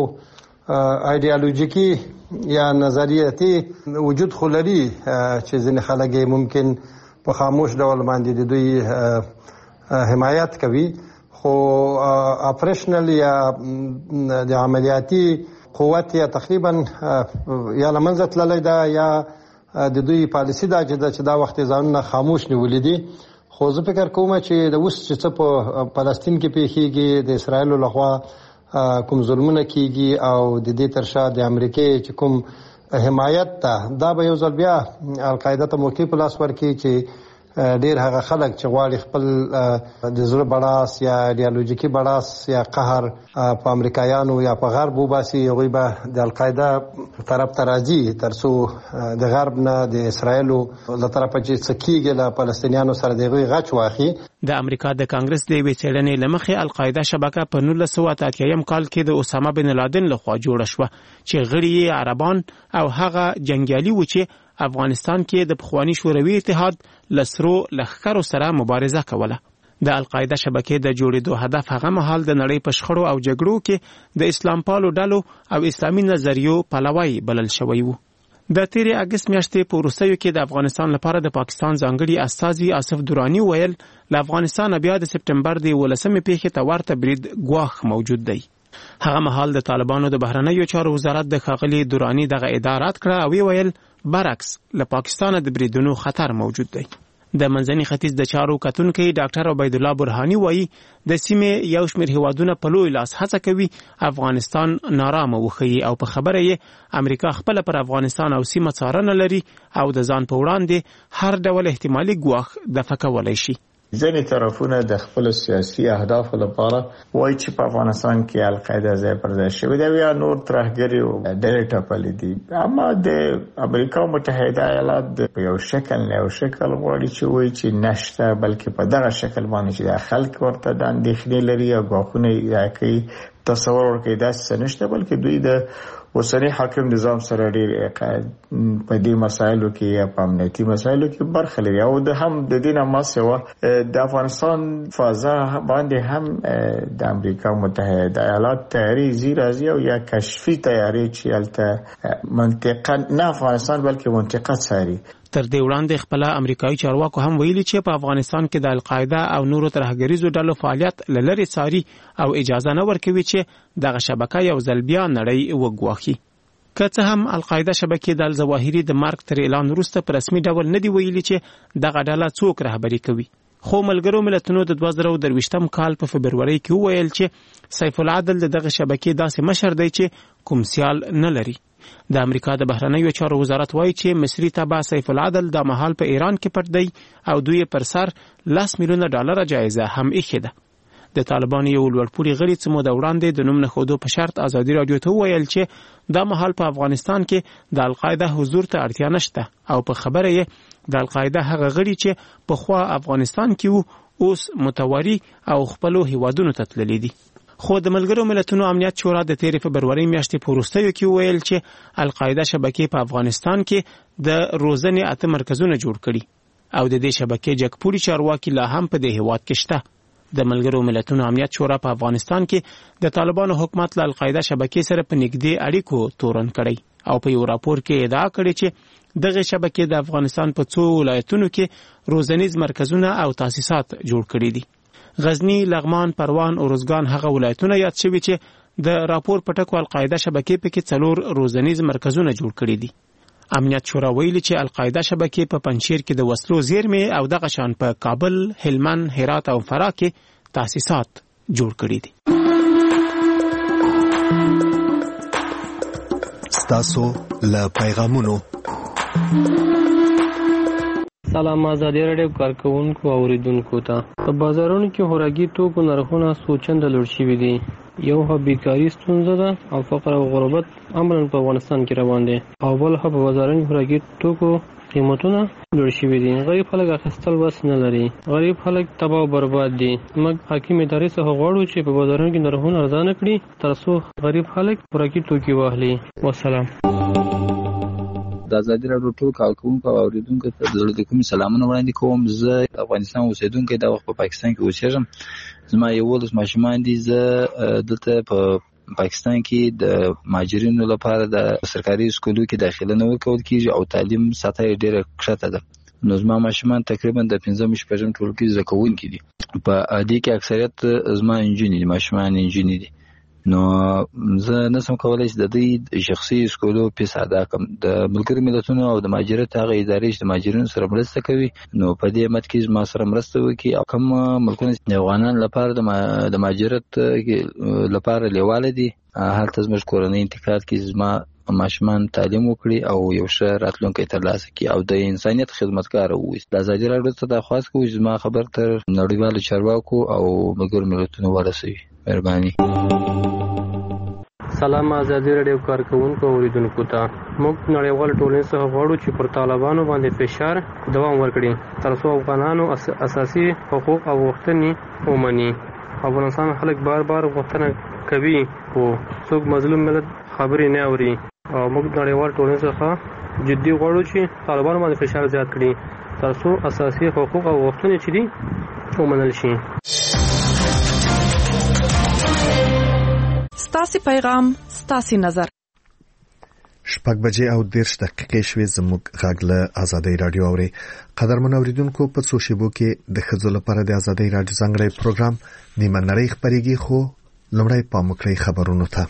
ایدئولوژیکي یا نظریاتي وجود خلري چې ځینې خلک ممکن په خاموش ډول باندې د دوی حمایت کوي، خو اپریشنل یا د عملیاتي قوت یا تقریبا یا لمنځه تللی ده یا د دوی پالیسي دا چې دا وخت ځانونه خاموش نیولي دي. خو زه فکر کوم چې د اوس چې څه په فلسطین کې پیښیږي، د اسرایلو لخوا کوم ظلمونه کیږي او د دې تر شا د امریکې چې کوم حمایت ده، دا به یو ځل بیا القاعده ته موقع په لاس ورکړي چې ډیر هغه خلک چې غواړي خپل د زړه بړاس یا ایډیالوژیکي بړاس یا قهر په امریکایانو یا په غرب وباسي، هغوی به د القاعده طرف ته راځي تر څو د غرب نه د اسرایلو له طرفه چې څه کیږي له فلسطینیانو سره د هغوی غچ واخلي. د امریکا د کانګرس د یوې څېړنې له مخې القاعده شبکه په نولس سوه اته اتیا کال کې د اسامه بن لادن لخوا جوړه شوه چې غړي یې عربان او هغه جنګیالي و چې افغانستان کې د پخوانی شوروي اتحاد لسرو لښکرو سره مبارزه کوله. د القاعده شبکې د جوړېدو هدف هغه مهال د نړۍ په شخړو او جګړو کې د اسلام پالو ډلو او اسلامي نظریو پلوی بلل شوی وو. د تیرې اګست میاشتې په وروستیو کې د افغانستان لپاره د پاکستان ځانګړي استازي آصف درانی ویل له افغانستان بیا د سپټمبر د ولسمې پیښې ته ورته برید ګواښ موجود دی. هغه مهال د طالبانو د بهرنیو چارو وزارت د ښاغلي درانی دغه ادارات کړه او ویل برعکس له پاکستانه د بریدونو خطر موجود دی. د منځني ختیځ د چارو کتونکي ډاکټر عبید الله برهانی وایي د سیمې یو شمېر هیوادونه په لوی لاس هڅه کوي افغانستان نارامه وښیي او په خبره یې امریکا خپله پر افغانستان او سیمه څارنه لري او د ځان په وړاندې هر ډول احتمالي ګواښ دفع کولی شي. ځینې طرفونه د خپل سیاسي اهدافو لپاره وایي چې په افغانستان کې القاعده ځای پر ځای شوې ده یا نور ترهګري او ډلې ټپلې دي، اما د امریکا متحده ایالات په یو شکل نه یو شکل غواړي چې وایي چې نشته، بلکې په دغه شکل باندې چې د خلک ورته د اندېښنې لري او ګواښونه یې کوي تصور ورکوي داسې څه نشته، بلکې دوی د اوسنی حاکم نظام سره ډېر په دې مسایلو کې یا په امنیتي مسایلو کې برخه لري او د هم د دې نه ما سوا د افغانستان فضا باندې هم د امریکا متحده ایالات تیاری زی راځي او یا کشفي تیاری چې هلته منطقه نه افغانستان بلکې منطقه څاري. تر دې وړاندې خپل امریکایي چارواکو هم ویلي چې په افغانستان کې د القاعده او نورو ترهګریزو ډلو فعالیت لری څاري او اجازه نه ورکوي چې دغه شبکه یو ځل بیا نړۍ وګواښي. که څه هم القاعده شبکې د الظواهري د مرګ تر اعلان وروسته په رسمي ډول نه دی ویلي چې دغه ډله څوک رهبري کوي، خو ملګرو ملتونو د دوه زره درویشتم کال په فبروري کې وویل چې سیف العدل د دغه شبکې داسې مشر دی چې کوم سیال نه لري. د امریکا د بهرنیو چارو وزارت وایي چې مصری تبع سیف العدل د مهال په ایران کې پټ دی او دوی پر سر لس میلیونه ډالر جایزه هم ایښې ده. د طالبانو یو لوړپوړي غړي څه موده وړاندې د نوم نه ښودو په شرط ازادي راډیو ته وویل چې دا مهال په افغانستان کې د القاعده حضور ته اړتیا نشته او په خبره یې د القاعده هغه غړي چې پخوا افغانستان کې وو اوس متواري او خپلو هیوادونو ته تللي دي. خو د ملګرو ملتونو امنیت شورا د تیرې فبروري میاشتې په وروستیو کې ویل چې القاعده شبکې په افغانستان کې د روزنې اته مرکزونه جوړ کړي او د دې شبکې جګپوړي چارواکي لا هم په دې هیواد کې شته. د ملګرو ملتونو امنیت شورا په افغانستان کې د طالبانو حکومت له القاعده شبکې سره په نږدې اړیکو تورن کړي او په یو راپور کې ادعا کړې چې دغه شبکې د افغانستان په څو ولایتونو کې روزنیز مرکزونه او تاسیسات جوړ کړي دي. غزنی، لغمان، پروان او روزګان هغه ولایتونه یاد شوي چې د راپور په ټکو القاعده شبکې پکې څلور روزنیز مرکزونه جوړ کړي دي. امنیت شورا ویلي چې القاعده شبکې په پنجشیر کې د وسلو زیرمې او دغه شان په کابل، هلمند، هرات او فراه کې تاسیسات جوړ کړي دي. ستاسو له پیغامونو سلام آزادی راډیو کارکونکو او اوریدونکو ته. په بازارونو کې خوراکي توکو نرخونه سوچنده لوړ شوي دي. یو ها بیکاری ستونزه ده او فقر او غربت عملاً په افغانستان کې روان دي او بل ها په بازارونو خوراکي توکو قیمتونه لوړ شوي دي. غریب خلک اخیستل وس نه لري. غریب خلک تباہ او برباد دي. موږ حکیم ادارې څخه غواړو چې په بازارونو کې نرخونه ارزانه کړي تر څو غریب خلک خوراکي توکي واخلي. والسلام. د ازادي راډیو ټول کارکونکو او اوریدونکو ته د زړه د کومې سلامونه وړاندې کوم. زه افغانستان اوسیدونکی د وخت په پاکستان کې اوسېږم. زما یولس ماشومان دي. زه دلته په پاکستان کې د مهاجرینو لپاره د سرکاري سکولو کې داخله نه ورکول کېږي او تعلیم سطح یې ډېره کښته ده. نو زما ماشومان تقریبا د پنځم شپږم ټولګي زده کوونکي دي. په دې کې اکثریت زما نجونې دي، ماشومان نجونې دي. نو زه نسم کولای چې د دې شخصي سکولو پیس ادا کوم. د ملګرو ملتونو او د مهاجرت هغه ادارې چې د مهاجرینو سره مرسته کوي نو په دې مت کې ما سره مرسته وکړي او کوم ملکونه د افغانانو لپاره د مهاجرت لپاره لیواله دي هلته زموږ کورنۍ انتقاد کې زما ماشومان تعلیم وکړي او یو ښه راتلونکی ترلاسه کړي او د انسانیت خدمتګار وي. د ازادي راډیو څخه درخواست کوم چې زما خبر تر نړیوالو چارواکو او ملګرو ملتونو ورسوي. مهرباني. سلام ازادي راډیو کارکونکو اوریدونکو ته موږ نړیوال ټولنې څخه غواړو چې پر طالبانو باندې فشار دوام ورکړي تر څو افغانانو اساسي حقوق او غوښتنې ومني. افغانستان خلک بار بار غوښتنه کوي خو څوک مظلوم ملت خبرې نه اوري او موږ نړیوال ټولنې څخه جدي غواړو چې طالبانو باندې فشار زیات کړي تر څو اساسي حقوق او غوښتنې چې دي ومنل شي. ستاسي پیغام ستاسي نظر. شپږ بجې او دېرش دقیقې شوې. زموږ غږ له ازادۍ راډیو اوري. قدرمن اوریدونکو په څو شیبو کې د ښځو لپاره د ازادۍ راډیو ځانګړی پروګرام نیمه نړۍ خپرېږي خو لومړی پام وکړئ خبرونو ته.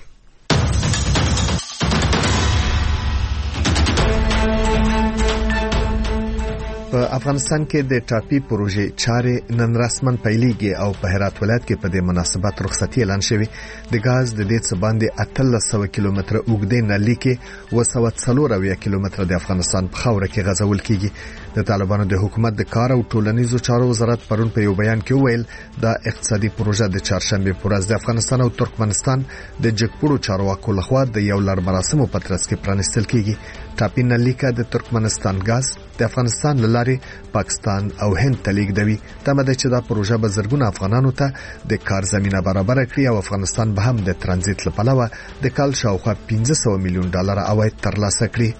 په افغانستان کې د ټاپي پروژې چارې نن رسمن پیلېږي او په هرات ولایت کې په دې مناسبت رخصتي اعلان شوې. د غاز د دې څه باندې اتلس سوه کیلومتره اوږدې نلۍ کې اوه سوه څلور اویا کیلومتره د افغانستان په خاوره کې غځول کیږي. د طالبانو د حکومت د کار او ټولنیزو چارو وزارت پرون په یو بیان کې وویل دا اقتصادي پروژه د چهارشنبه په ورځ د افغانستان او ترکمنستان د جګپوړو چارواکو لخوا د یو لړ مراسمو په ترڅ کې پرانیستل کیږي. ټاپي نلۍ کې د ترکمنستان غاز د افغانستان لارې پاکستان او هند ته لیږدوي. تمه ده چې دا پروژه به زرګونه افغانانو ته د کار زمينه برابر کړي او افغانستان به هم د ترانزیت لپاره د کال شاوخوا پنځه سوه میلیون ډالر عواید ترلاسه کړي.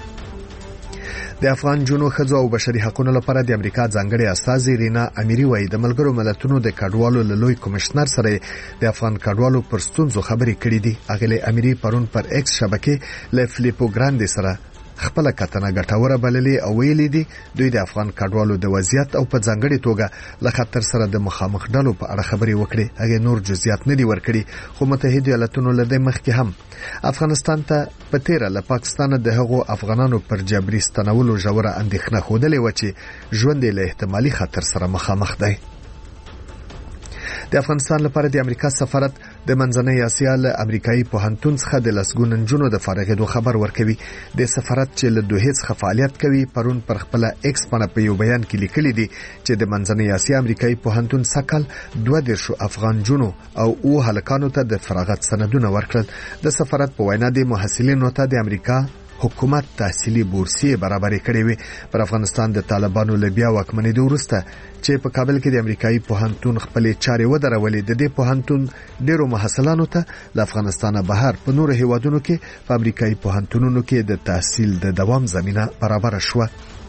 د افغان جنو خځو او بشري حقوقو لپاره د امریکا ځانګړي استازي رینا امیری وایي د ملګرو ملتونو د کډوالو لوی کمشنر سره د افغان کډوالو پر ستونزو خبرې کړې دي. اغله امیری پرون پر ایکس شبکې ل فلیپو ګراندي سره خپل کتنه ګټوره بللې او ویلي دي دوی د افغان کډوالو د وضعیت او په ځانګړي توګه له خطر سره د مخامخ ډلو په اړه خبرې وکړي. هغه نور جزئیات نه دي ورکړي خو متحده ایالاتونو له دې مخکې هم افغانستان ته په تیره له پاکستان د هغو افغانانو پر جبري ستنولو ژوره اندېښنه خوده و چې ژوند له احتمالي خطر سره مخامخ دی. د افغانستان لپاره د امریکا سفارت د منځنۍ اسیا له امریکایي پوهنتون څخه د لسګون نجونو د فارغېدو خبر ورکوي. د سفارت چې له دوه څخه فعالیت کوي پرون پر خپل ایکس باندې په یو بیان کې لیکلي دي چې د منځنۍ اسیا امریکایي پوهنتون سکل دوه دیرشو افغان جنو او او هلکانو ته د فراغت سندونه ورکړل. د سفارت په وینا د محصلینو ته د امریکا حکومت تحصیلي بورسیه برابرې کړې وي. پر افغانستان د طالبانو له بیا واکمنېدو وروسته چې په کابل کې د امریکایي پوهنتون خپل چارې ودرولې د دې پوهنتون ډیرو محصلانو ته له افغانستان بهر په نورو هیوادونو کې په امریکایي پوهنتونونو کې د تحصیل د دوام زمينه برابر شوه.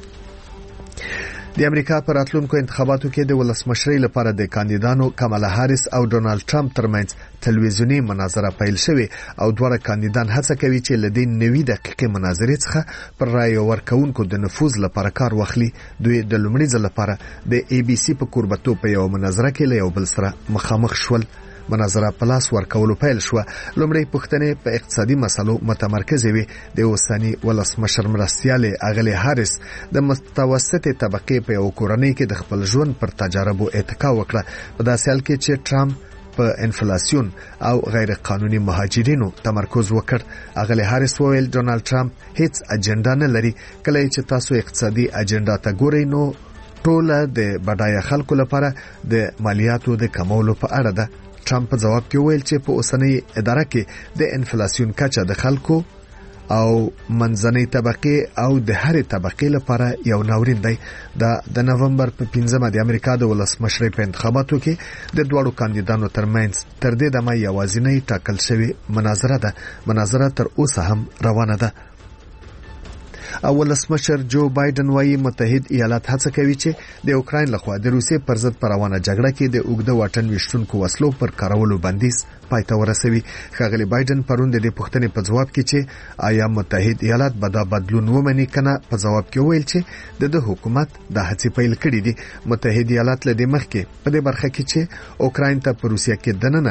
د امریکا پر راتلونکو انتخاباتو کې د ولسمشرۍ لپاره د کاندیدانو کمالا هاریس او ډونالد ټرمپ ترمنځ تلویزیونی مناظره پیل شوه او دواړه کاندیدان هڅه کوي چې لدې نوي دقیقې مناظرې څخه پر رای ورکوونکو د نفوذ لپاره کار واخلي. دوی د لومړي ځل لپاره د ای بي سي په کوربتو په یو مناظره کې له یو بل سره مخامخ شول. مناظره پلاس ورکولو پیل شو. لومړی پښتنې په اقتصادي مسلو متمرکز وي. د اوسنی ولسمشر مرستياله اغلی هاریس د متوسطه طبقه په یو کورنۍ کې د خپل ژوند پر تجربو اتکا وکړه. په داسې حال کې چې ټرمپ په انفلاسیون او غیر قانوني مهاجرینو تمرکز وکړ. اغلی هاریس وویل ډونالد ټرمپ هیڅ اجنډا نه لري. کله چې تاسو اقتصادي اجنډا ته ګورئ نو ټوله د بډایه خلکو لپاره د مالیاتو د کمولو په اړه ده. ټرمپ په جواب کې ویل چې په اوسنۍ اداره کې د انفلاسیون کچه د خلکو او منځنۍ طبقه او د هرې طبقه لپاره یو ناورین دی. دا د نومبر په پنځمه د امریکا د ولسمشرۍ په انتخاباتو کې د دوړو کاندیدانو ترمنځ تر دې دمه یوازینی ټاکل شوی مناظره ده. مناظره تر اوسه هم روانه ده. او ولسمشر جو بایدن وايي متحد ایالات هڅه کوي چې د اوکراین لخوا د روسیې پر ضد پر روانه جګړه کې د اوږده واټن وشتونکو وسلو پر کارولو بندیز پای ته ورسوي. ښاغلي بایدن پرون د دې پوښتنې په ځواب کې چې آیا متحد ایالات به دا بدلون ومني کنه په ځواب کې ویل چې د حکومت د هڅې پیل کړې دي. متحد ایالات له دې مخکې په دې برخه کې چې اوکراین ته په روسیه کې دننه په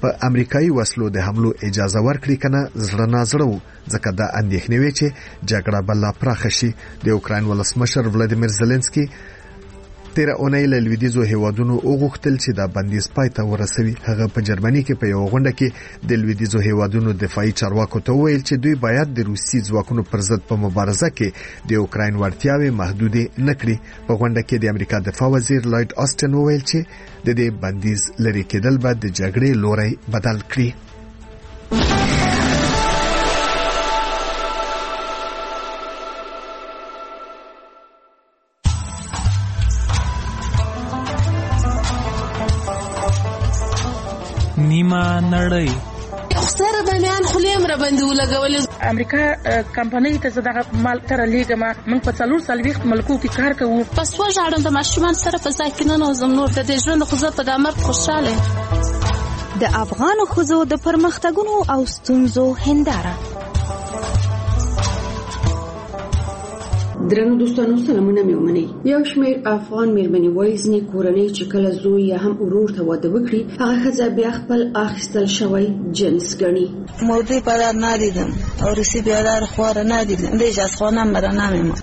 په امریکایي وسلو د حملو اجازه ورکړي کنه زړه نازړو ځکه دا اندېښنې وي چې جګړه بل لا پراخه شي. د اوکراین ولسمشر ولادیمیر زيلنسکي تیر اونۍ له لویدیځو هیوادونو وغوښتل چې دا بندیز پای ته ورسوي. هغه په جرمني کې په یو غونډه کې د لویدیځو هیوادونو دفاعي چارواکو ته ویل چې دوی باید د روسي ځواکونو پر ضد په مبارزه کې د اوکراین وړتیاوې محدود نه کړي. په غونډه کې د امریکا دفاع وزیر لایډ آسټن وویل چې د دې بندیز لري کېدل به د جګړې لوري بدل کړي. نیمه نړۍ سره باندې خلیم را باندې ولګول. امریکا کمپنۍ ته زداغه مال تر لیګه ما من په څلور سالويخت ملکو کې کار کوو. پس وژاړم د ماشومان سره په ځای کې نه نوزم نور د دې ژوند خو زه په د مرګ خوشاله. د افغان خزو د پرمختګونو او ستونزو هنداره. درنو دوستانو سلامونه مې ومنئ. یو شمېر افغان میرمنې وایي ځینې کورنۍ چې کله زوی یا هم ورور ته واده وکړي هغه ښځه بیا خپل اخیستل شوی جنس ګڼي. موضوع پدر ندیدم او رسی بیادر خوار ندیدم دیج از خانم برا نمیمون.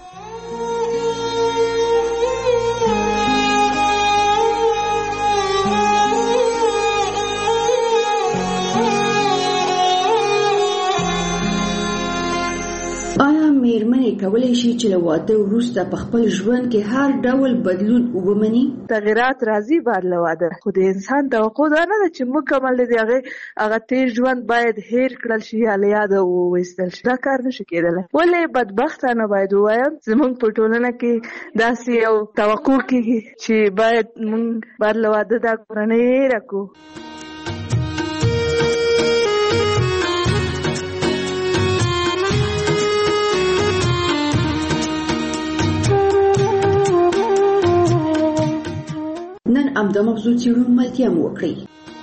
میرمنې کولای شي چې له واده وروسته په خپل ژوند کې هر ډول بدلون ومني. تغیرات راځي بعد له واده، خو د انسان توقع دا نه ده چې مکمل دی هغه هغه تیر ژوند باید هیر کړل شي یا له یاده وویستل شي. دا کار نشي کېدلی. ولې بدبختانه باید ووایم زموږ په ټولنه کې داسې یو توقع کېږي چې باید موږ بعد له واده دا کورنۍ هیره کړو. نن همدا موضوع څېړو ملتیا مو وکړئ.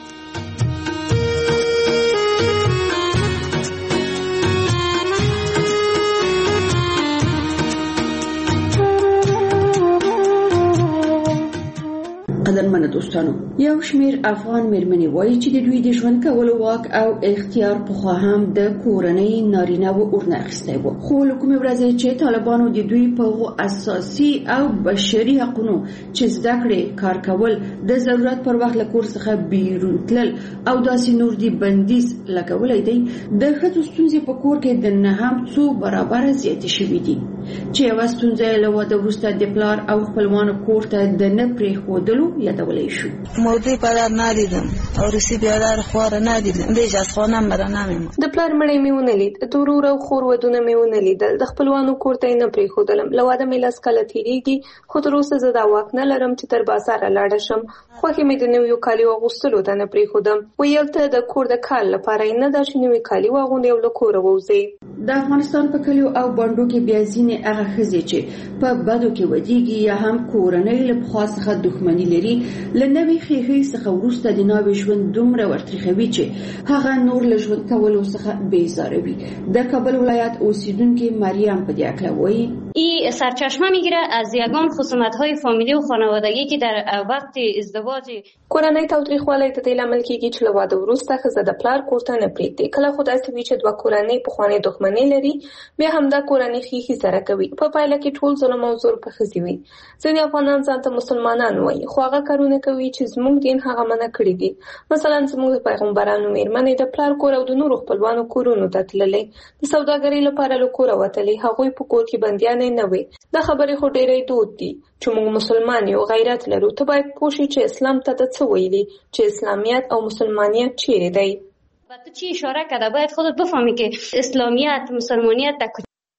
قدرمنو دوستانو، یو شمېر افغان میرمنې وایي چې د دوی د ژوند کولو واک او اختیار پخوا هم د کورنۍ نارینه و ورنه اخیستی و، خو له کومې ورځې چې طالبانو د دوی په هغو اساسي او بشري حقونو چې زده کړې، کار کول، د ضرورت پر وخت له کور څخه بیرون تلل او داسې نور دي بندیز لګولی دی، د ښځو ستونزې په کور کې د نه هم څو برابره زیاتې شوي دي چې یوه ستونزه یې له واده وروسته د پلار او خپلوانو کور ته د نه پرېښودلو یادولی شو. موضوع پدر ندیدم او رسی بیادر خوار ندیدم دیج از خانم برا نمیمون. د پلار مړی مې ونه لید، د ورور او خور ودونه مې ونه لیدل، د خپلوانو کور ته یې نه پرېښودلم. له واده مې لس کاله تېرېږي، خو تر اوسه زه دا واک نه لرم چې تر بازاره لاړه شم. خوښې مې د نویو کالیو اغوستلو ته نه پرېښودم. ویل ته د کور د کال لپاره یې نه ده چې نوي کالي واغوندې او له کوره ووځئ. د افغانستان په کلیو او بانډو کې بیا ځینې هغه ښځې چې په بدو کې ودیږي یا هم کورنۍ له پخوا څخه دښمني لري، له نوې ښیښې څخه وروسته د ناوې ژوند دومره ورتریخوي چې هغه نور له ژوند کولو څخه بیزاره وي. د کابل ولایت اوسیدونکې مریم په دې هکله وایي این سرچشمه میگیره از یگان خصومت‌های فامیلی و خانوادگی که در وقت ازدواج کورنۍ تاوتریخوالی ته د لامل کېږي چې له واده وروسته ښځه د پلار کور ته نه پرېږدي. کله خو داسې وي چې دوه کورنۍ پخوانۍ دښمنۍ لري، بیا همدا کورنۍ ښیښې سره کوي. په پایله کې ټول ظلم او زور په ښځې وي. ځینې افغانان ځان ته مسلمانان وایي، خو هغه کارونه کوي چې زموږ دین هغه منع کړي دي. مثلا زموږ د پیغمبرانو میرمنې د پلار کور او د نورو خپلوانو کورونو ته تللې، د سوداګرۍ لپاره له کوره وتلې، هغوی په کور کې بندیانې نه وي. دا خبرې خو ډېرې دود دي چې موږ مسلمان یو، غیرت لرو. ته باید پوه شې چې اسلام ته د څه ویلي، چې اسلامیت او مسلمانیت چیرې دی. و تو چی اشاره کرده باید خودت بفهمی که اسلامیت مسلمانیت در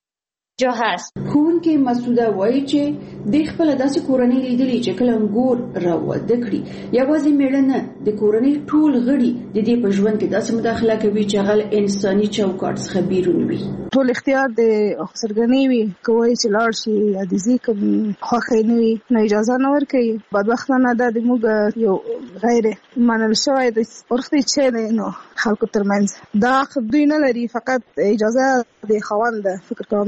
کجا هست. ښوونکې مسعوده وایي چې د خپل داسې کورنۍ لیدلې چې کله انګور راواده کړي، یوازې میړه نه، د کورنۍ ټول غړي د دې په ژوند کې داسې مداخله کوي چې هغه انساني چوکاټ څخه بیرون وي. ټول اختیار د څرګندۍ وي، کوي چې لاړ شي یا د ځي کوم خوښه نه وي نه اجازه نه ورکوي. بدبختانه دا د موږ یو غیر منل شوی د ورختي چې نو خلکو ترمنځ دا دوی نه لري، فقط اجازه د خاوند فکر کوم د اسلام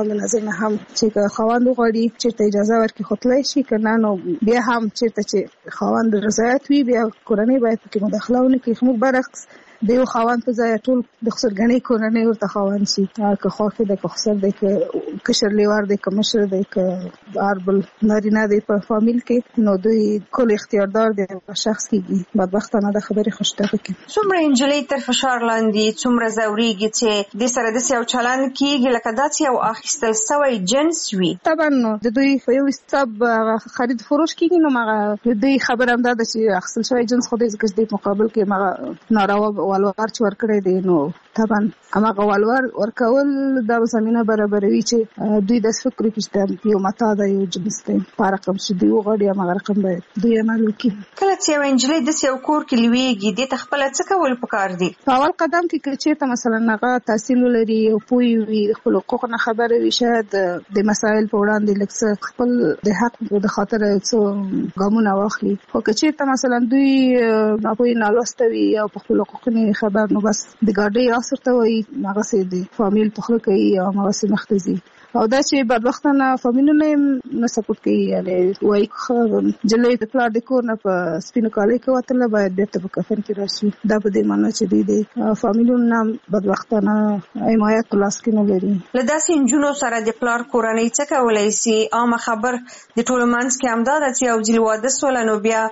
خاوند نظر نه هم چې خاوند غواړي چې اجازه ورکړي خپلای شي کنه نو بیا هم چې چې خاوند رضایت وي بیا کورنۍ باید پکې مداخله ونه کړي. خو برعکس د یو خاوند په ځای ټول د خسرګنۍ کورنۍ ورته خاوند شي که خوښ دی که خسر دی که کشر لیوار دی که مشر دی که هر بل نارینه دی په فامیل کې نو دوی کل اختیاردار دی شخص کېږي. بدبختانه د خبرې خوشتغه کوي. څومره نجلۍ تر فشار لاندې څومره ځورېږي چې د سره داسې یو چلند کېږي لکه داسې یو اخیستل سوی جنس وي. طبعا د دوی په یو حساب خرید فروش کېږي نو هغه د دوی خبره هم دا ده چې اخیستل سوی جنس خو دی ځکه چې د مقابل کې هغه ناروا والوار چې ورکړی دی نو طبعا هماغه والوار ورکول دا زمینه برابروي چې دوی داسې فکر وکړي چې یو متاع ده یو جنس دی په رقم چې دوی وغواړي هماغه رقم باید دوی عمل وکړي. کله چې یوه نجلۍ داسې یو کور کې لویږي دې ته خپله څه کول پکار دي؟ په اول قدم کې که چېرته مثلا هغه تحصیل ولري او پوه وي د خپلو حقوقو نه خبره وي شاید د مسایل په وړاندې لږ څه خپل د حق د خاطره څه ګامونه واخلي. خو که چېرته مثلا دوی ناپوهي نالوسته وي او په خپلو حقوقو نه خبر نو بس د ګاډۍ اثر ته وایي هغسې د فامیل په خوله کوي او همغسې مخته ځي او دا چې بدبختانه فامیلونه یې نه سپورټ کوي یعنې وایي نجلۍ د پلار د کور نه په سپینو کالیو کې وتله باید بېرته په کفن کې راشي. دا په دې معنی چې دوی د فامیلونو نه بدبختانه حمایت په لاس کې نه لري. له داسې نجونو سره د پلار کورنۍ څه کولی سي؟ عامه خبر د ټولو منځ کې همدا ده چې یو ځل واده سوله نو بیا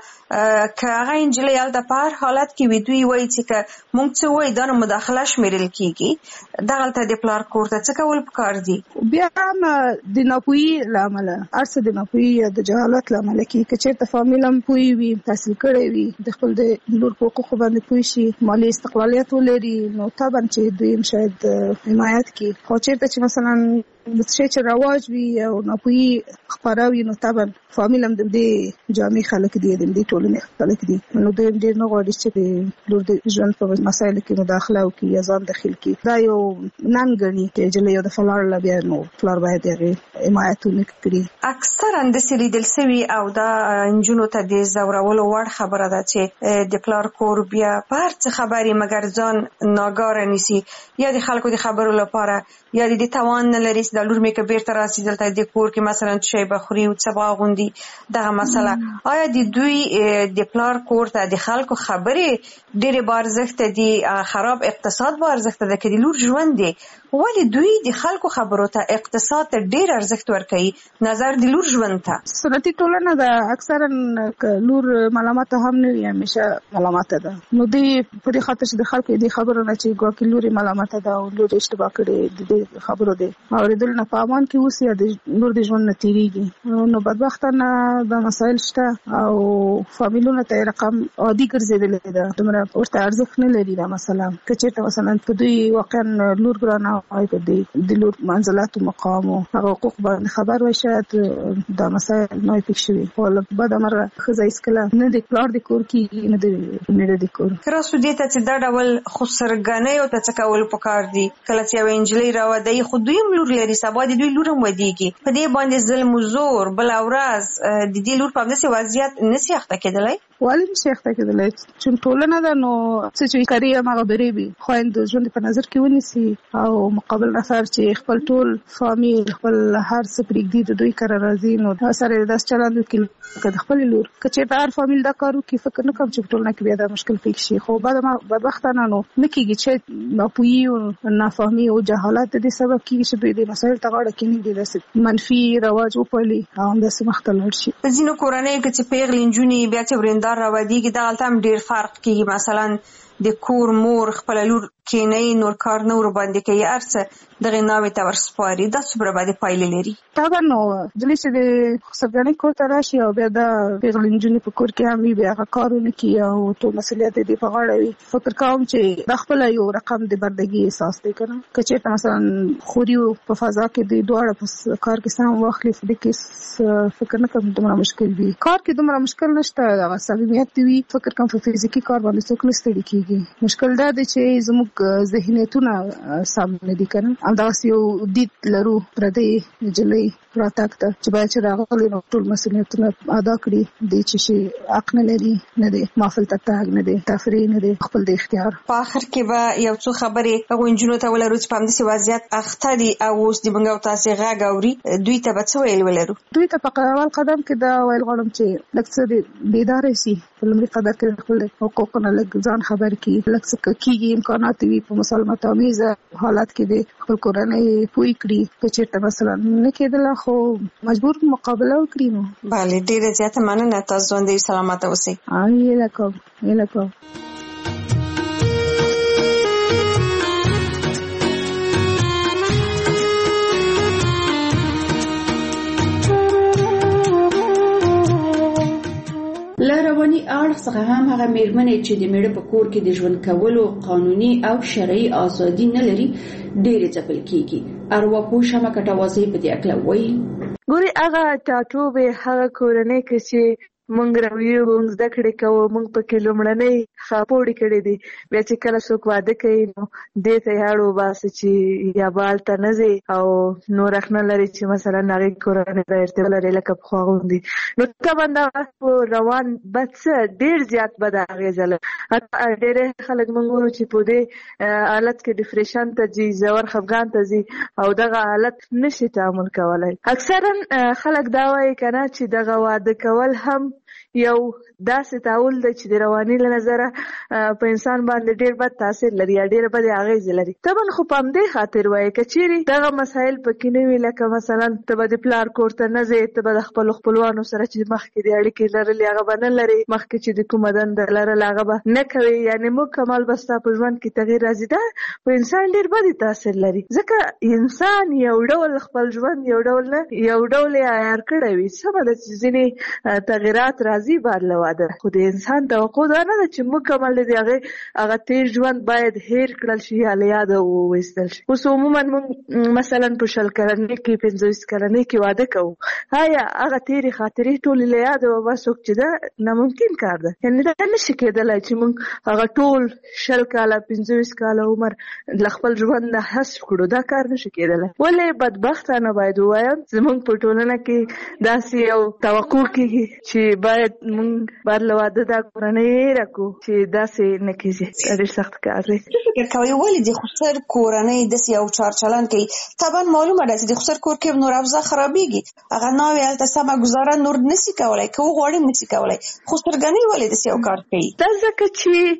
که هغه نجلۍ هلته په هر حالت کې وي دوی وایي چې که موږ څه وایي دا نو مداخله شمېرل کېږي. دغلته د پلار کور ته څه کول پکار دي؟ بیا هم د ناپوهي له امله هر څه د ناپوهي یا د جهالت له امله کېږي. که چېرته فامیل هم پوه وي تحصیل کړی وي د خپل د لور په حقوقو باندې پوه شي مالي استقلالیت ولري نو طبعا چې دوی هم شاید حمایت کړي. خو چېرته چې مثلا د شی چې رواج وي او ناپوهي خپره وي نو طبعا فامیل هم د دې جامع خلک دي د دې ټولنې خلک دي نو دوی هم ډېر نه غواړي چې د لور د ژوند په مسایلو کې مداخله وکړي یا ځان دخیل کړي. دا یو نن ګڼي چې نجلۍ یو د فلار له بیا نو فلار باید هغې حمایت ونه کړي. اکثرا داسې لیدل سوي او دا نجونو ته د ځورولو وړ خبره ده چې د پلار کور بیا په هر څه خبرې مګر ځان ناګاره نیسي یا د خلکو د خبرو لپاره یا د دې توان نه لري د لور مې که بیرته راسي دلته د کور کې مثلا شی به خوري او څه به اغوندي دغه مسله. آیا د دوی د پلار کور ته د خلکو خبرې ډېرې با ارزښته دي خراب اقتصاد با ارزښته ده که د لور ژوند دی ولې دوی د خلکو خبرو ته اقتصاد ته ډېر ارزښت ورکوي نظر د لور ژوند ته؟ سنتي ټولنه ده اکثرا که لور ملامته هم نه وي همیشه ملامته ده نو دوی په دې خاطر چې د خلکو دې خبرو نه چې ګواکې لور ملامته ده او لور اشتباه کړې د دې خبرو دی اورېدل نه په امان کې اوسي یا د لور د ژوند نه تېرېږي نو بدبختانه دا مسایل شته او فامیلونو ته رقم عادي ګرځېدلې ده دومره ورته ارزښت نه لري دا مسله. که چېرته مثلا په دوی واقعا لور ګرانه وای په دې د لور منزلت او مقام او حقوق باندې خبر وای شاید دا مسایل نه پېښ شوي خو له بده مرغه ښځه هېڅکله نه د پلار د کور کېږي نه د مېړه د کور. که راسو دې ته چې دا ډول خسرګنیو ته څه کول پکار دي کله چې یوه نجلۍ راودوي خو دوی هم لور لري سبا د دوی لور هم ودېږي په دې باندې ظلم و زور بله ورځ د دې لور په همداسې وضعیت نسي اخته کېدلی؟ ولې نشي اخته کېدلی چې ټولنه ده نو څه چې کاري هماغه برې وي خویندو ژوند په نظر کې ونیسي او مقابل نفر چې خپل ټول فامیل خپل هر څه پرېږدي د دوی کره راځي نو سره یې داسې چلند وکړي لکه د خپلې لور که چېرته هر فامیل دا کار وکړي فکر نه کوم چې په ټولنه کې بیا دا مشکل پېښ شي خو بدبختانه نو نه کېږي چې ناپوهي او نافهمي او جهالت د دې سبب کېږي چې دوی دې مسایل ته غاړه کېنږدي داسې منفي رواج وپالي او همداسې مخته لاړ شي. په ځینو کورنیو کې چې پیغلې نجونې بیا چې ورېندار راودېږي دغلته هم ډېر فرق کېږي مثلا د کور مور خپله لور کېنوي نور کار نه ورباندې کوي هر څه دغې ناوې ته ورسپاري دا څومره بدې پایلې لري؟ طبعا نو نجلۍ چې د خسرګنۍ کور ته راشي او بیا د پیغلې نجونې په کور کې هم وي بیا هغه کار ونه کړي او ټول مسؤلیت یې په غاړه وي فکر کوم چې دا خپله یو رقم د بردګي احساس دی که نه که چېرته مثلا خوري په فضا کې دوی دواړه په کار کې سم واخلي په دې کې فکر نه کوم دومره مشکل وي. کار کې دومره مشکل نشته هغه صمیمیت وي فکر کوم په فزیکي کار باندې څوک نه ستړي کېږي. مشکل دا دی چې زموږ زموږ ذهنیتونه سم نه دي کنه. همداسې یو دید لرو پردۍ نجلۍ راتګ ته چې باید چې راغلي نو ټول مسؤلیتونه ادا کړي، دې چې شي حق نه لري، نه دی محفل ته تګ، نه دی تفریح، نه دی خپل د اختیار. په آخر کې به یو څو خبرې هغو نجونو ته ولرو چې په همداسې وضعیت اخته دي او اوس د موږ او تاسې غږ اوري، دوی ته به څه ویل ولرو؟ دوی ته په اول قدم کې دا ویل غواړم چې لږ څه بیداره شي، په لومړي قدر کې خپل حقوقونه لږ ځان خبر کړي، لږ څه کېږي امکانات وي په مسالمت آمیزه حالت کې د خپل کورنۍ پوه کړي، که چېرته مثلا نه کېدله خو مجبور مقابله وکړي. نو بله، ډېره زیاته مننه، تاسو ژوندۍ سلامته اوسئ. هیله کوم هیله کوم. له رواني اړخ څخه هم هغه مېرمنې چې د میړه په کور کې د ژوند کولو قانوني او شرعي ازادي نه لري ډېرې ځپل کېږي. ارواپوه شمه کټوازی په دې اړه وایي. ګوري هغه ټاټوبې هغه کورنۍ کې چې مونږ راویو، مونږ زده کړې کوو، مونږ پکې لومړنۍ خاپوړې کړې دي، بیا چې کله څوک واده کوي نو دې ته یې اړ وباسي چې یا به هلته نه ځي او نور حق نه لري چې مثلا هغې کورنۍ ته ارتباط لري لکه پخوا غوندې. نو طبعا دا روان بد څه ډېر زیات بد اغېزه لري. حتی ډېری خلک مونږ ګورو چې په دې حالت کې ډپریشن ته ځي، ژور خفګان ته ځي او دغه حالت نشي تعامل کولی. اکثرا خلک دا وایي که نه چې دغه واده کول هم یو داسې تعامل دی چې د رواني له نظره په انسان باندې ډېر بد تاثیر لري یا ډېره بدې اغېزې لري. طبعا خو په همدې خاطر وایي که چیرې دغه مسایل پکې نه وي، لکه مثلا ته به د پلار کور ته نه ځې، ته به د خپلو خپلوانو سره چې مخکې د اړیکې لرلې هغه به نه لرې، مخکې چې د کومه دنده لرله هغه به نه کوې، یعنې مکمل به ستا په ژوند کې تغییر راځي. دا په انسان ډېر بدې تاثیر لري، ځکه انسان یو ډول خپل ژوند یو ډول نه یو ډول یې عیار کړی وي. سمه ده چې ځینې تغیرات راځي بعد له واده، خو د انسان توقع دا نه ده چې مکمل د هغې هغه تېر ژوند باید هیر کړل شي یا له یاده وویستل شي. اوس عموما موږ مثلا په شل کلنۍ کې پنځه ویشت کلنۍ کې واده کوو، آیا هغه تېرې خاطرې ټولې له یاده وباسو چې دا ناممکن کار ده؟ یعنې دا نشي کېدلی چې موږ هغه ټول شل کاله پنځه ویشت کاله عمر له خپل ژوند نه حذف کړو، دا کار نشي کېدلی. ولې بدبختانه باید ووایم زموږ په ټولنه کې داسې یو توقع کېږي چې باید موږ بار له واده دا کورنۍ هېره کړو، چې داسې نه کېږي. دا ډېر سخت کار دی. فکر کوئ ولې د خسر کورنۍ داسې یو چارچلن کوي؟ طبعا معلومه ده چې د خسر کور کې نور افزا خرابېږي، هغه ناوې هلته سمه ګزاره نور نسي کولی، که وغواړي هم نسي کولی. خسرګنۍ ولې داسې یو کار کوي؟ دا ځکه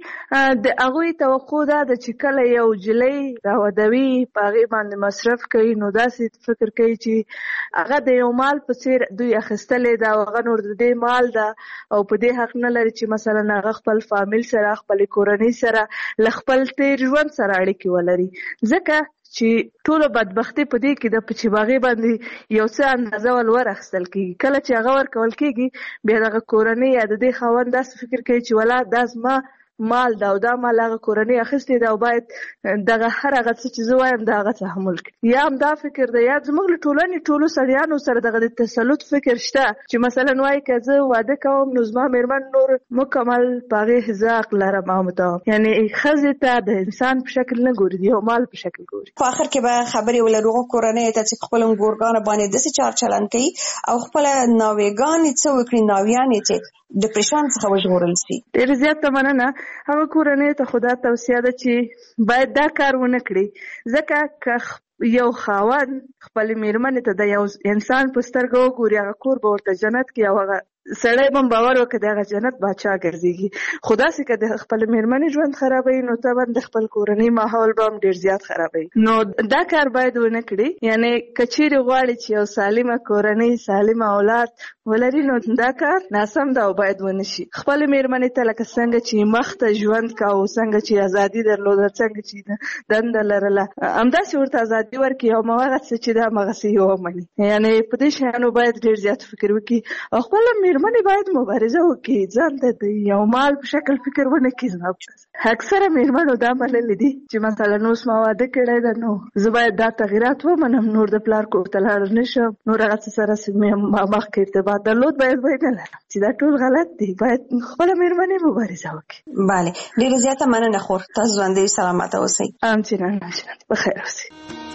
چې د هغوی توقع دا ده چې کله یو نجلۍ راودوي په هغې باندې مصرف کوي، نو داسې فکر کوي چې هغه د یو مال په څېر دوی اخیستلی ده او هغه نور د دې مال ده او په دې حق نه لري چې مثلا هغه خپل فامیل سره خپل کورنۍ سره له خپل تېر ژوند سره اړیکې ولري. ځکه چې ټولو بدبختي په دې کې ده چې په هغې باندې یو څه اندازه ول ور اخیستل کېږي. کله چې هغه ورکول کېږي بیا دغه کورنۍ یا د دې خاوند داسې فکر کوي چې ولا دا زما مال دا او دا مال هغه کورنۍ اخیستی ده او باید دغه هر هغه څه چې زه وایم د هغه تحمل کړي. یا هم دا فکر ده، یا زموږ له ټولنې ټولو سړیانو سره دغه د تسلط فکر شته چې مثلا وایي که زه واده کوم نو زما مېرمن نور مکمل په هغې زه حق لرم او متوم، یعنې ښځې ته د انسان په شکل نه ګوري، د یو مال په شکل ګوري. په آخر کې به خبرې ولرو هغو کورنیو ته چې خپلو ګورګانو باندې داسې چار چلند کوي او خپله ناوېګانې څه وکړي، ناویانې چې ډپریشن څخه وژغورل شي. ډېر زیاته مننه. هغه کورنۍ ته خو دا توصیه ده چې باید دا کار ونه کړي، ځکه که یو خاوند خپلې مېرمنې ته د یو انسان په سترګه وګوري هغه کور به ورته جنت کړي او هغه سړی به هم باور وکړي د هغه جنت باچا ګرځېږي. خو داسې که د خپلې مېرمنې ژوند خرابوي نو طبعا د خپل کورنۍ ماحول به هم ډېر زیات خرابوي. نو دا کار باید ونه کړي. یعنې که چیرې غواړي چې یو سالمه کورنۍ سالمه اولاد ولري نو دا کار ناسم ده او باید ونه شي. خپلې مېرمنې ته لکه څنګه چې مخته ژوند کوو، څنګه چې ازادي درلوده، څنګه چې دنده لرله، همداسې ورته ازادي ورکړي او همغه څه چې ده همغسې یې ومني. یعنې په دې شیانو باید ډېر زیات فکر وکړي او خپله مېرمنې باید مبارزه وکړي، ځان ته د یو مال په شکل فکر ونه کړي. اکثره مېرمنو دا منلي دي چې مثلا اوس ما واده کړی ده نو زه باید دا تغیرات ومنم، نور د پلار کور ته لاړ نه شم، نور هغه څه سره مخکې ارتباط ثبات درلود باید باید نه لرم چې دا ټول غلط دی. باید خپله مېرمنې مبارزه وکړي. بله ډېره زیاته مننه خور. تاسو ژوندۍ سلامته اوسئ. همچنان همچنان بخیر اوسئ.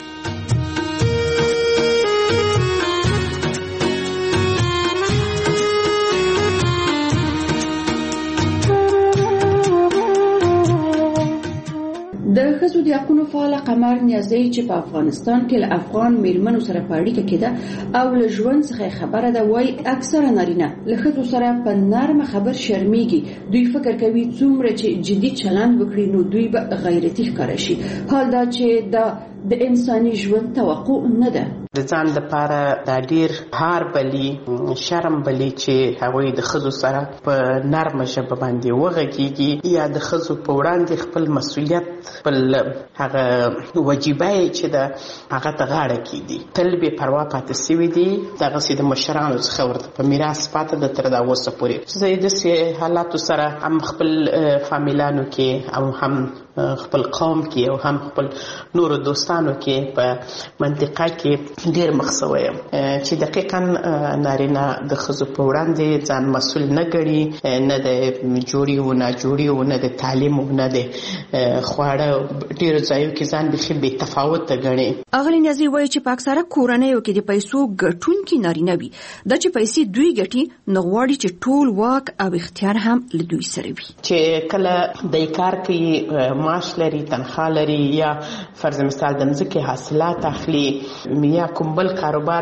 د ښځو د حقونو فعاله قمر نیازۍ چې په افغانستان کې له افغان میرمنو سره په اړیکه کې ده او له ژوند څخه خبره ده، وایي اکثره نارینه له ښځو سره په نرمه خبر شرمیږي. دوی فکر کوي څومره چې جدي چلند وکړي نو دوی به غیرتي ښکاره شي، حال دا چې دا د انساني ژوند توقع نه ده. د ځان لپاره دا ډیر هار بلی شرم بلی چې هغوی د ښځو سره په نرمه ژبه باندې وغږیږي یا د ښځو په وړاندې خپل مسؤلیت خپل هغه وجیبه چې ده هغه ته غاړه کیږي. تل بې پروا پاتې سوي دي، دغسې د مشرانو څخه ورته په میراث پاته ده تر دا اوسه پورې. زه یې داسې حالاتو سره هم خپل فامیلانو کې او هم خپل قوم کې او هم خپل نورو دوستانو کې په منطقه کې ډیر مخ شوی یم چې دقیقاً نارینه د ښځو په وړاندې ځان مسؤل نه ګڼي، نه د جوړي و نه جوړي و نه د تعلیم و نه د خواړه، ډیرو ځایو کې ځان بیخي بې تفاوته ګڼي. اغلې نیازۍ وایي چې په اکثره کورنیو کې د پیسو ګټونکي نارینه وي. دا چې پیسې دوی ګټي نو غواړي چې ټول واک او اختیار هم له دوی سره وي. چې کله د کار کوي، معاش لري، تنخواه لري، یا فرض مثال د مځکې حاصلات اخلي، یا کوم بل کاروبار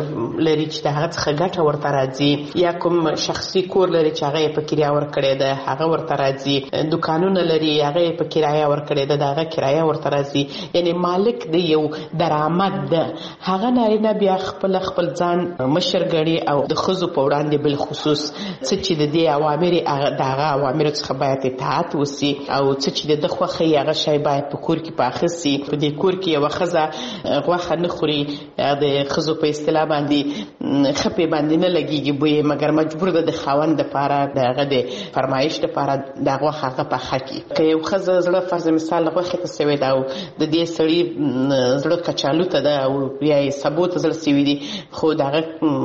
لري چې د هغه څخه ګټه ورته راځي، یا کوم شخصي کور لري چې هغه یې په کرایه ورکړی ده هغه ورته راځي، دکانونه لري هغه یې په کرایه ورکړی ده د هغه کرایه ورته راځي، یعنی مالک د یو درآمد ده. هغه نارینه بیا خپل خپل ځان مشر ګڼي او د ښځو په وړاندې بالخصوص څه چې د دې اوامر د هغه اوامرو څخه باید اطاعت وسي او څه چې د خوښي هغه شی باید په کور کې پاخه سي. په دې کور کې یوه ښځه غوښه نه خوري، د ښځو په اصطلاح باندې خپې باندې نه لګېږي بوی، مګر مجبور ده د خاوند دپاره د هغه د فرمایش دپاره دا غوښه هغه پاخه کړي. که یو ښځه زړه فرض مثال غوښې ته سوې ده او د دې سړي زړه کچالو ته ده او یا یې سبو ته زړه سوي دي، خو د هغه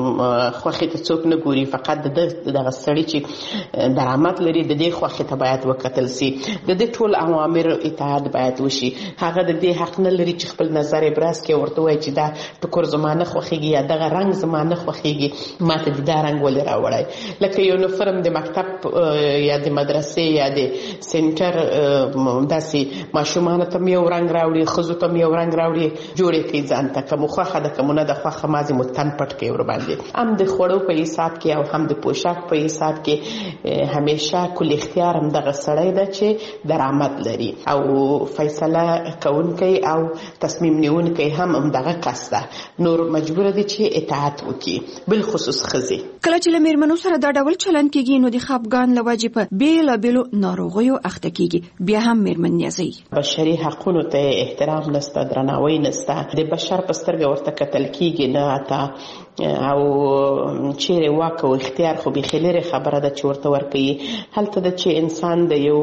خوښې ته څوک نه ګوري، فقط د دغه سړي چې درآمد لري د دې خوښې ته باید وکتل سي. د دې ټول اوامر اطاعت باید وشي. هغه د دې حق نه لري چې خپل نظر ابراز کړي، ورته وایي چې دا ټکر زما نه خوښېږي یا دغه رنګ زما نه خوښېږي، ما ته د دا رنګ ولې راوړی. لکه یونیفرم د مکتب یا د مدرسې یا د سنټر داسې ماشومانو ته م یو رنګ راوړي، ښځو ته م یو رنګ راوړي، جوړې کړي ځان ته، که مو خوښه ده که مو نه ده خوښه، مازې مو تن پټ کړي ورباندې. هم د خوړو په حساب کې او هم د پوشاک په حساب کې همیشه کل اختیار هم دغه سړی ده چې درآمد لري او فیصله کوونکی او تصمیم نیونکی هم همدغه کس ده. نور مجبور دي چې اطاعت وکړي، بالخصوص ښځې. کله چې له میرمنو سره دا ډول چلند کېږي نو د خپګان له وجې په بېلابېلو ناروغیو اخته کېږي. بیا هم میرمن نیازۍ بشري حقونو ته احترام نشته، درناوی نشته، د بشر په سترګه ورته کتل کېږي نه حتی او چیرې واک او اختیار خو بیخي لرې خبره ده چې ورته ورکوي. هلته ده چې انسان د یو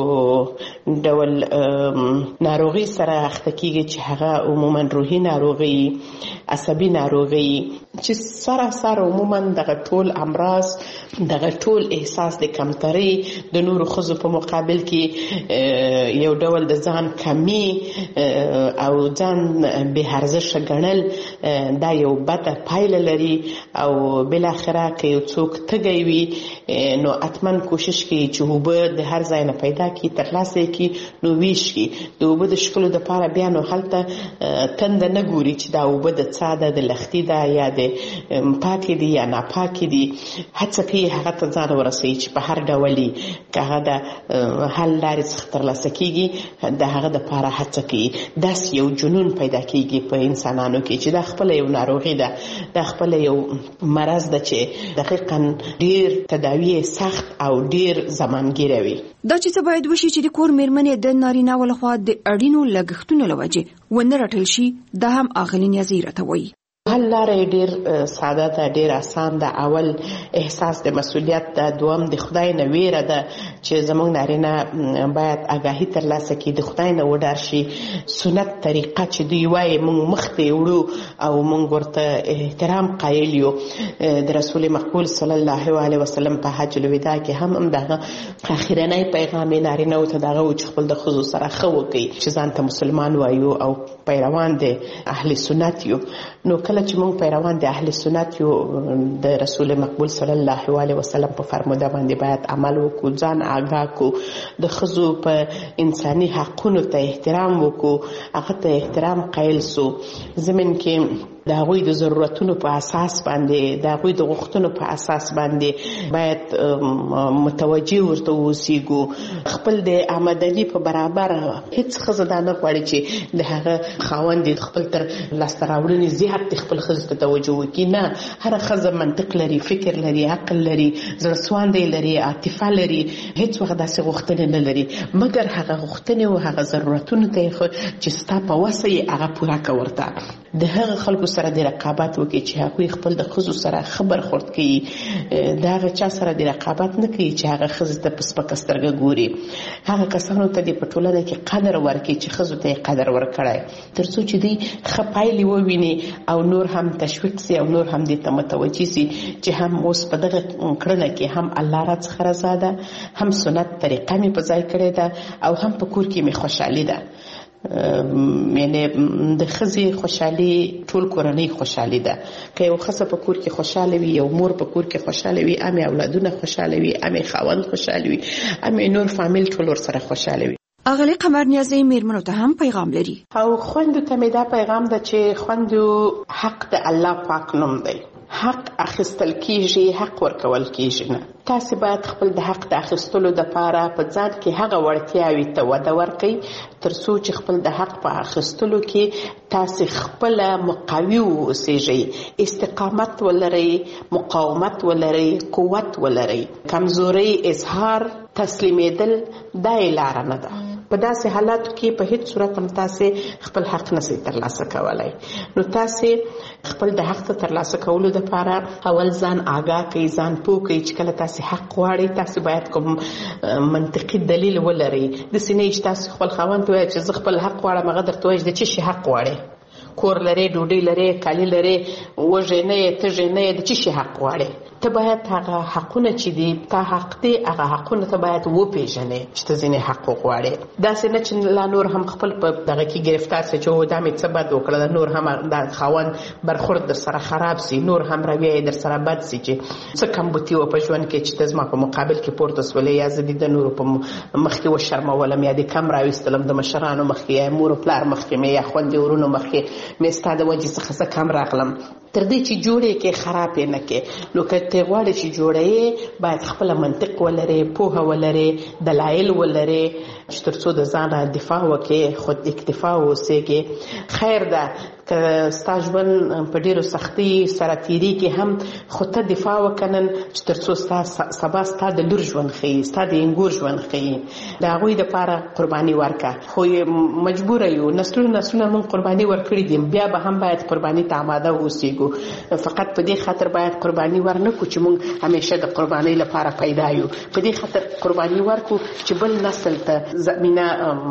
ډول ناروغي سره اخته کېږي چې هغه عموما روحي ناروغي، عصبي ناروغي، چې سراسر عموما دغه ټول امراض، دغه ټول احساس د کمترۍ د نورو ښځو په مقابل کې یو ډول د ځان کمی او ځان بې ارزښته ګڼل، دا یو بده پایله لري. او بالاخره که یو څوک تږی وي نو حتما کوشش کوي چې اوبه د هر ځای نه پیدا کړي، ترلاسه یې کړي، نو ویش کړي. د اوبه د څښلو دپاره بیا نو هلته تنده نه ګوري چې دا اوبه د څا ده، د لښتي ده یا د پاکې دي یا ناپاکې دي. هڅه کوي هغه ته ځان ورسوي چې په هر ډول یې که هغه د حل لارې څخه ترلاسه کېږي د هغه دپاره هڅه کوي. داسې یو جنون پیدا کېږي په انسانانو کې چې دا خپله یو ناروغي ده، دا خپله یو مرض ده چې دقیقاً ډېر تداوی سخت او ډېر زمانګیره وي. دا چې څه باید وشي چې د کور میرمنې د نارینه‌و لخوا د اړینو لګښتونو له وجې ونه رټل شي، دا هم اغلې نیازۍ راته وایي. حل حل لاره ډیر ساده ده، ډیر آسان ده. اول احساس د مسؤلیت ده، دوم د خدای نه ویره ده چې زموږ نارینه باید آگاهی ترلاسه کړي، د خدای نه وډار شي. سنت طریقه چې دوی وایي موږ مخ ته وړو او موږ ورته احترام قایل یو. د رسول مقبول صلی الله علیه وسلم په حج الوداع کې هم همدغه اخرنی پیغام نارینه او ته دغه و چې خپل د ښځو سره ښه وکړي، چې ځان ته مسلمان وایو او پیروان د اهل سنت یو. نو کله چې موږ پیروان د اهل سنت یو، د رسول مقبول صلی الله علیه وسلم په فرموده باندې باید عمل وکړو، ځان آگاه کو، د ښځو په انساني حقونو ته احترام وکړو، هغه ته احترام قایل سو. زمین کې د هغوی د ضرورتونو په اساس باندې، د هغوی د غوښتنو په اساس باندې باید متوجه ورته اوسېږو. خپل د آمدني په برابر هیڅ ښځه دا نه غواړي چې د هغه خاوند خپل تر لاسته راوړنې زیات د خپل ښځې ته توجه وکړي. نه، هره ښځه منطق لري، فکر لري، عقل لري، زړه سواندی لري، عاطفه لري، هیڅ وخت داسې غوښتنې نه لري، مګر هغه غوښتنې او هغه ضرورتونو ته چې ستا په وسه یې هغه پوره کړه. ورته د هغه خلکو سره د رقابت وکړي چې هغوی خپل د ښځو سره ښه برخورد کوي، د هغه چا سره د رقابت نه کوي چې هغه ښځې ته په سپکه سترګه ګوري. هغه کسانو ته دې په ټولنه کې قدر ورکړي چې ښځو ته یې قدر ورکړی، تر څو چې دوی ښه پایلې وویني او نور هم تشویق سي او نور هم دې ته متوجه سي چې هم اوس په دغه کړنه کې هم الله راڅخه رضا ده، هم سنت طریقه مې په ځای کړې ده او هم په کور کې مې خوشحالي ده. یعنی د ښځې خوشحالي ټول کورنۍ خوشحالي ده. که یو ښځه په کور کې خوشحاله وي، یو مور په کور کې خوشحاله وي، امې اولادونه خوشحاله وي، امې خاوند خوشحاله وي، امې نور فامیل ټول ورسره خوشحاله وي. اغلی قمر نیازی میرمنو ته هم پیغام لري او خوندو ته مې دا پیغام ده چې خوندو حق د الله پاک نوم دی. حق اخیستل کیږي، حق ورکول کیږي نه. تاسو باید خپل د حق د اخیستلو لپاره په ځان کې هغه وړتیاوې ته وده ورکړئ تر څو چې خپل د حق په اخیستلو کې تاسو خپل مقاوي اوسئ، استقامت ولرئ، مقاومت ولرئ، قوت ولرئ. کمزوري اظهار تسلیمیدل دا لاره نه ده. په داسې حالاتو کې په هیڅ صورت هم تاسو خپل حق نشئ ترلاسه کولای. نو تاسو خپل د حق ترلاسه کولو لپاره اول ځان آگاه کړئ، ځان پوه کړئ چې کله تاسو حق غواړئ تاسو باید کوم منطقي دلیل ولرئ. د سینې چې تاسو خپل خاوند وایي چې زه خپل حق غواړم، هغه درته وایي د څه شي حق غواړئ؟ کور لري، ډوډۍ لري، کالی لري، وږی نه یې، تږی نه یې، د څه شي حق غواړئ؟ ته باید هغه حقونه چې دي تا حق دی هغه حقونه ته باید وپېژنې چې ته ځینې حق وغواړې. داسې نه چې لا نور هم خپل په دغه کې ګرفتار سي چې دا مې څه بد وکړه، نور هم د خاوند برخورد در سره خراب سي، نور هم رویه در سره بد سي چې څه کمبودي و په ژوند کې چې ته زما په مقابل کې پورته سولې، یا زه د نورو په مخکې وشرمولم، یا د کم راویستلم د مشرانو مخکې، یا مور و پلار مخکې مې، یا خویندې ورونو مخکې مې ستا د وجې څخه څه کم راغلم. تر دې چې جوړې کې خراب یې نه کې. نو که ته غواړې چې جوړې باید خپل منطق ولرې، پوهه ولرې، دلایل ولرې چې تر څو د ځان دفاع وکړې، خود اکتفا اوسېږې. خیر ده که ستا ژوند په ډېرو سختۍ سره تېرېږي هم، خو ته دفاع وکنن چې تر څو سبا ستا د لور ژوند ښیي، ستا د انګور ژوند ښیي. د هغوی دپاره قرباني ورکړه. خو مجبوره یو، نسلونه نسلونه موږ قرباني ورکړي دي، بیا به هم باید قرباني ته آماده اوسېږو. فقط په دې خاطر باید قرباني ورنه کړو چې موږ همیشه د قربانۍ لپاره پیدا یو. په دې خاطر قرباني ورکړو چې بل نسل ته زمینه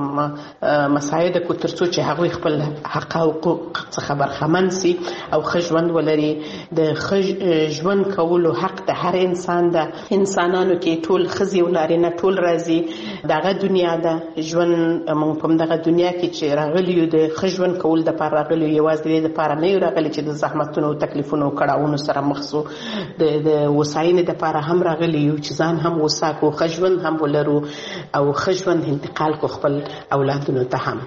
مساعده کړو تر څو چې هغوی خپل حق او حقوق څخه برخمن سي او ښه ژوند ولري. د ښه ژوند کولو حق د هر انسان ده. انسانانو کې ټول ښځې او نارینه ټول راځي. دغه دنیا ده، ژوند موږ په دغه دنیا کې چې راغلي یو د ښه ژوند کول دپاره راغلي یو، یوازې د دې دپاره نه یو راغلي چې د زحمتونو او تکلیفونو او کړاوونو سره مخ سو. د وساینې دپاره هم راغلي یو چې ځان هم وساکو، ښه ژوند هم ولرو او ښه ژوند انتقال کو خپل اولادونو ته هم.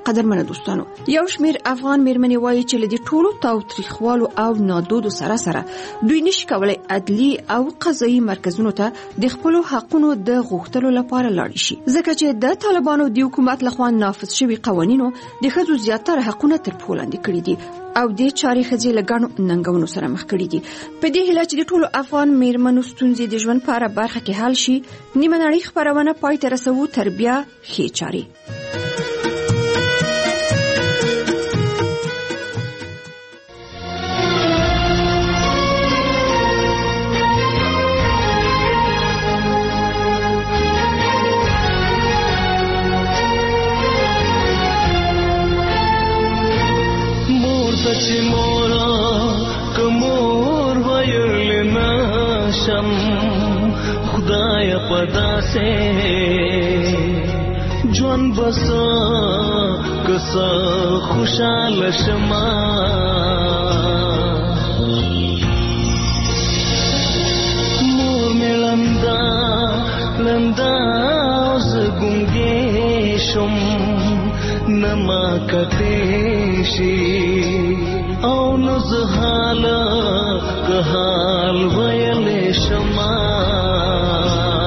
قدرمنه دوستانو، یو شمیر افغان میرمنې وایي چې له دې ټولو تاوتریخوالو او نادودو سره سره دوی نشي کولای عدلي او قضایي مرکزونو ته د خپلو حقونو د غوښتلو لپاره لاړ شي، ځکه چې د طالبانو د حکومت لخوا نافذ شوي قوانینو د ښځو زیاتره حقونه تر پښو لاندې کړي دي او د چارې ښځې له ګڼو ننګونو سره مخ کړي دي. په دې هیله چې د ټولو افغان میرمنو ستونزې د ژوند په هره برخه کې حل شي، نیمه نړۍ خپرونه پای ته رسوو تر بیا ښې چارې. خدای پدا سے جوان بسا کسا خوشحال شما مور می لندا لندا از گنگی شم نما کتیشی او نزحالا که حال ویل شما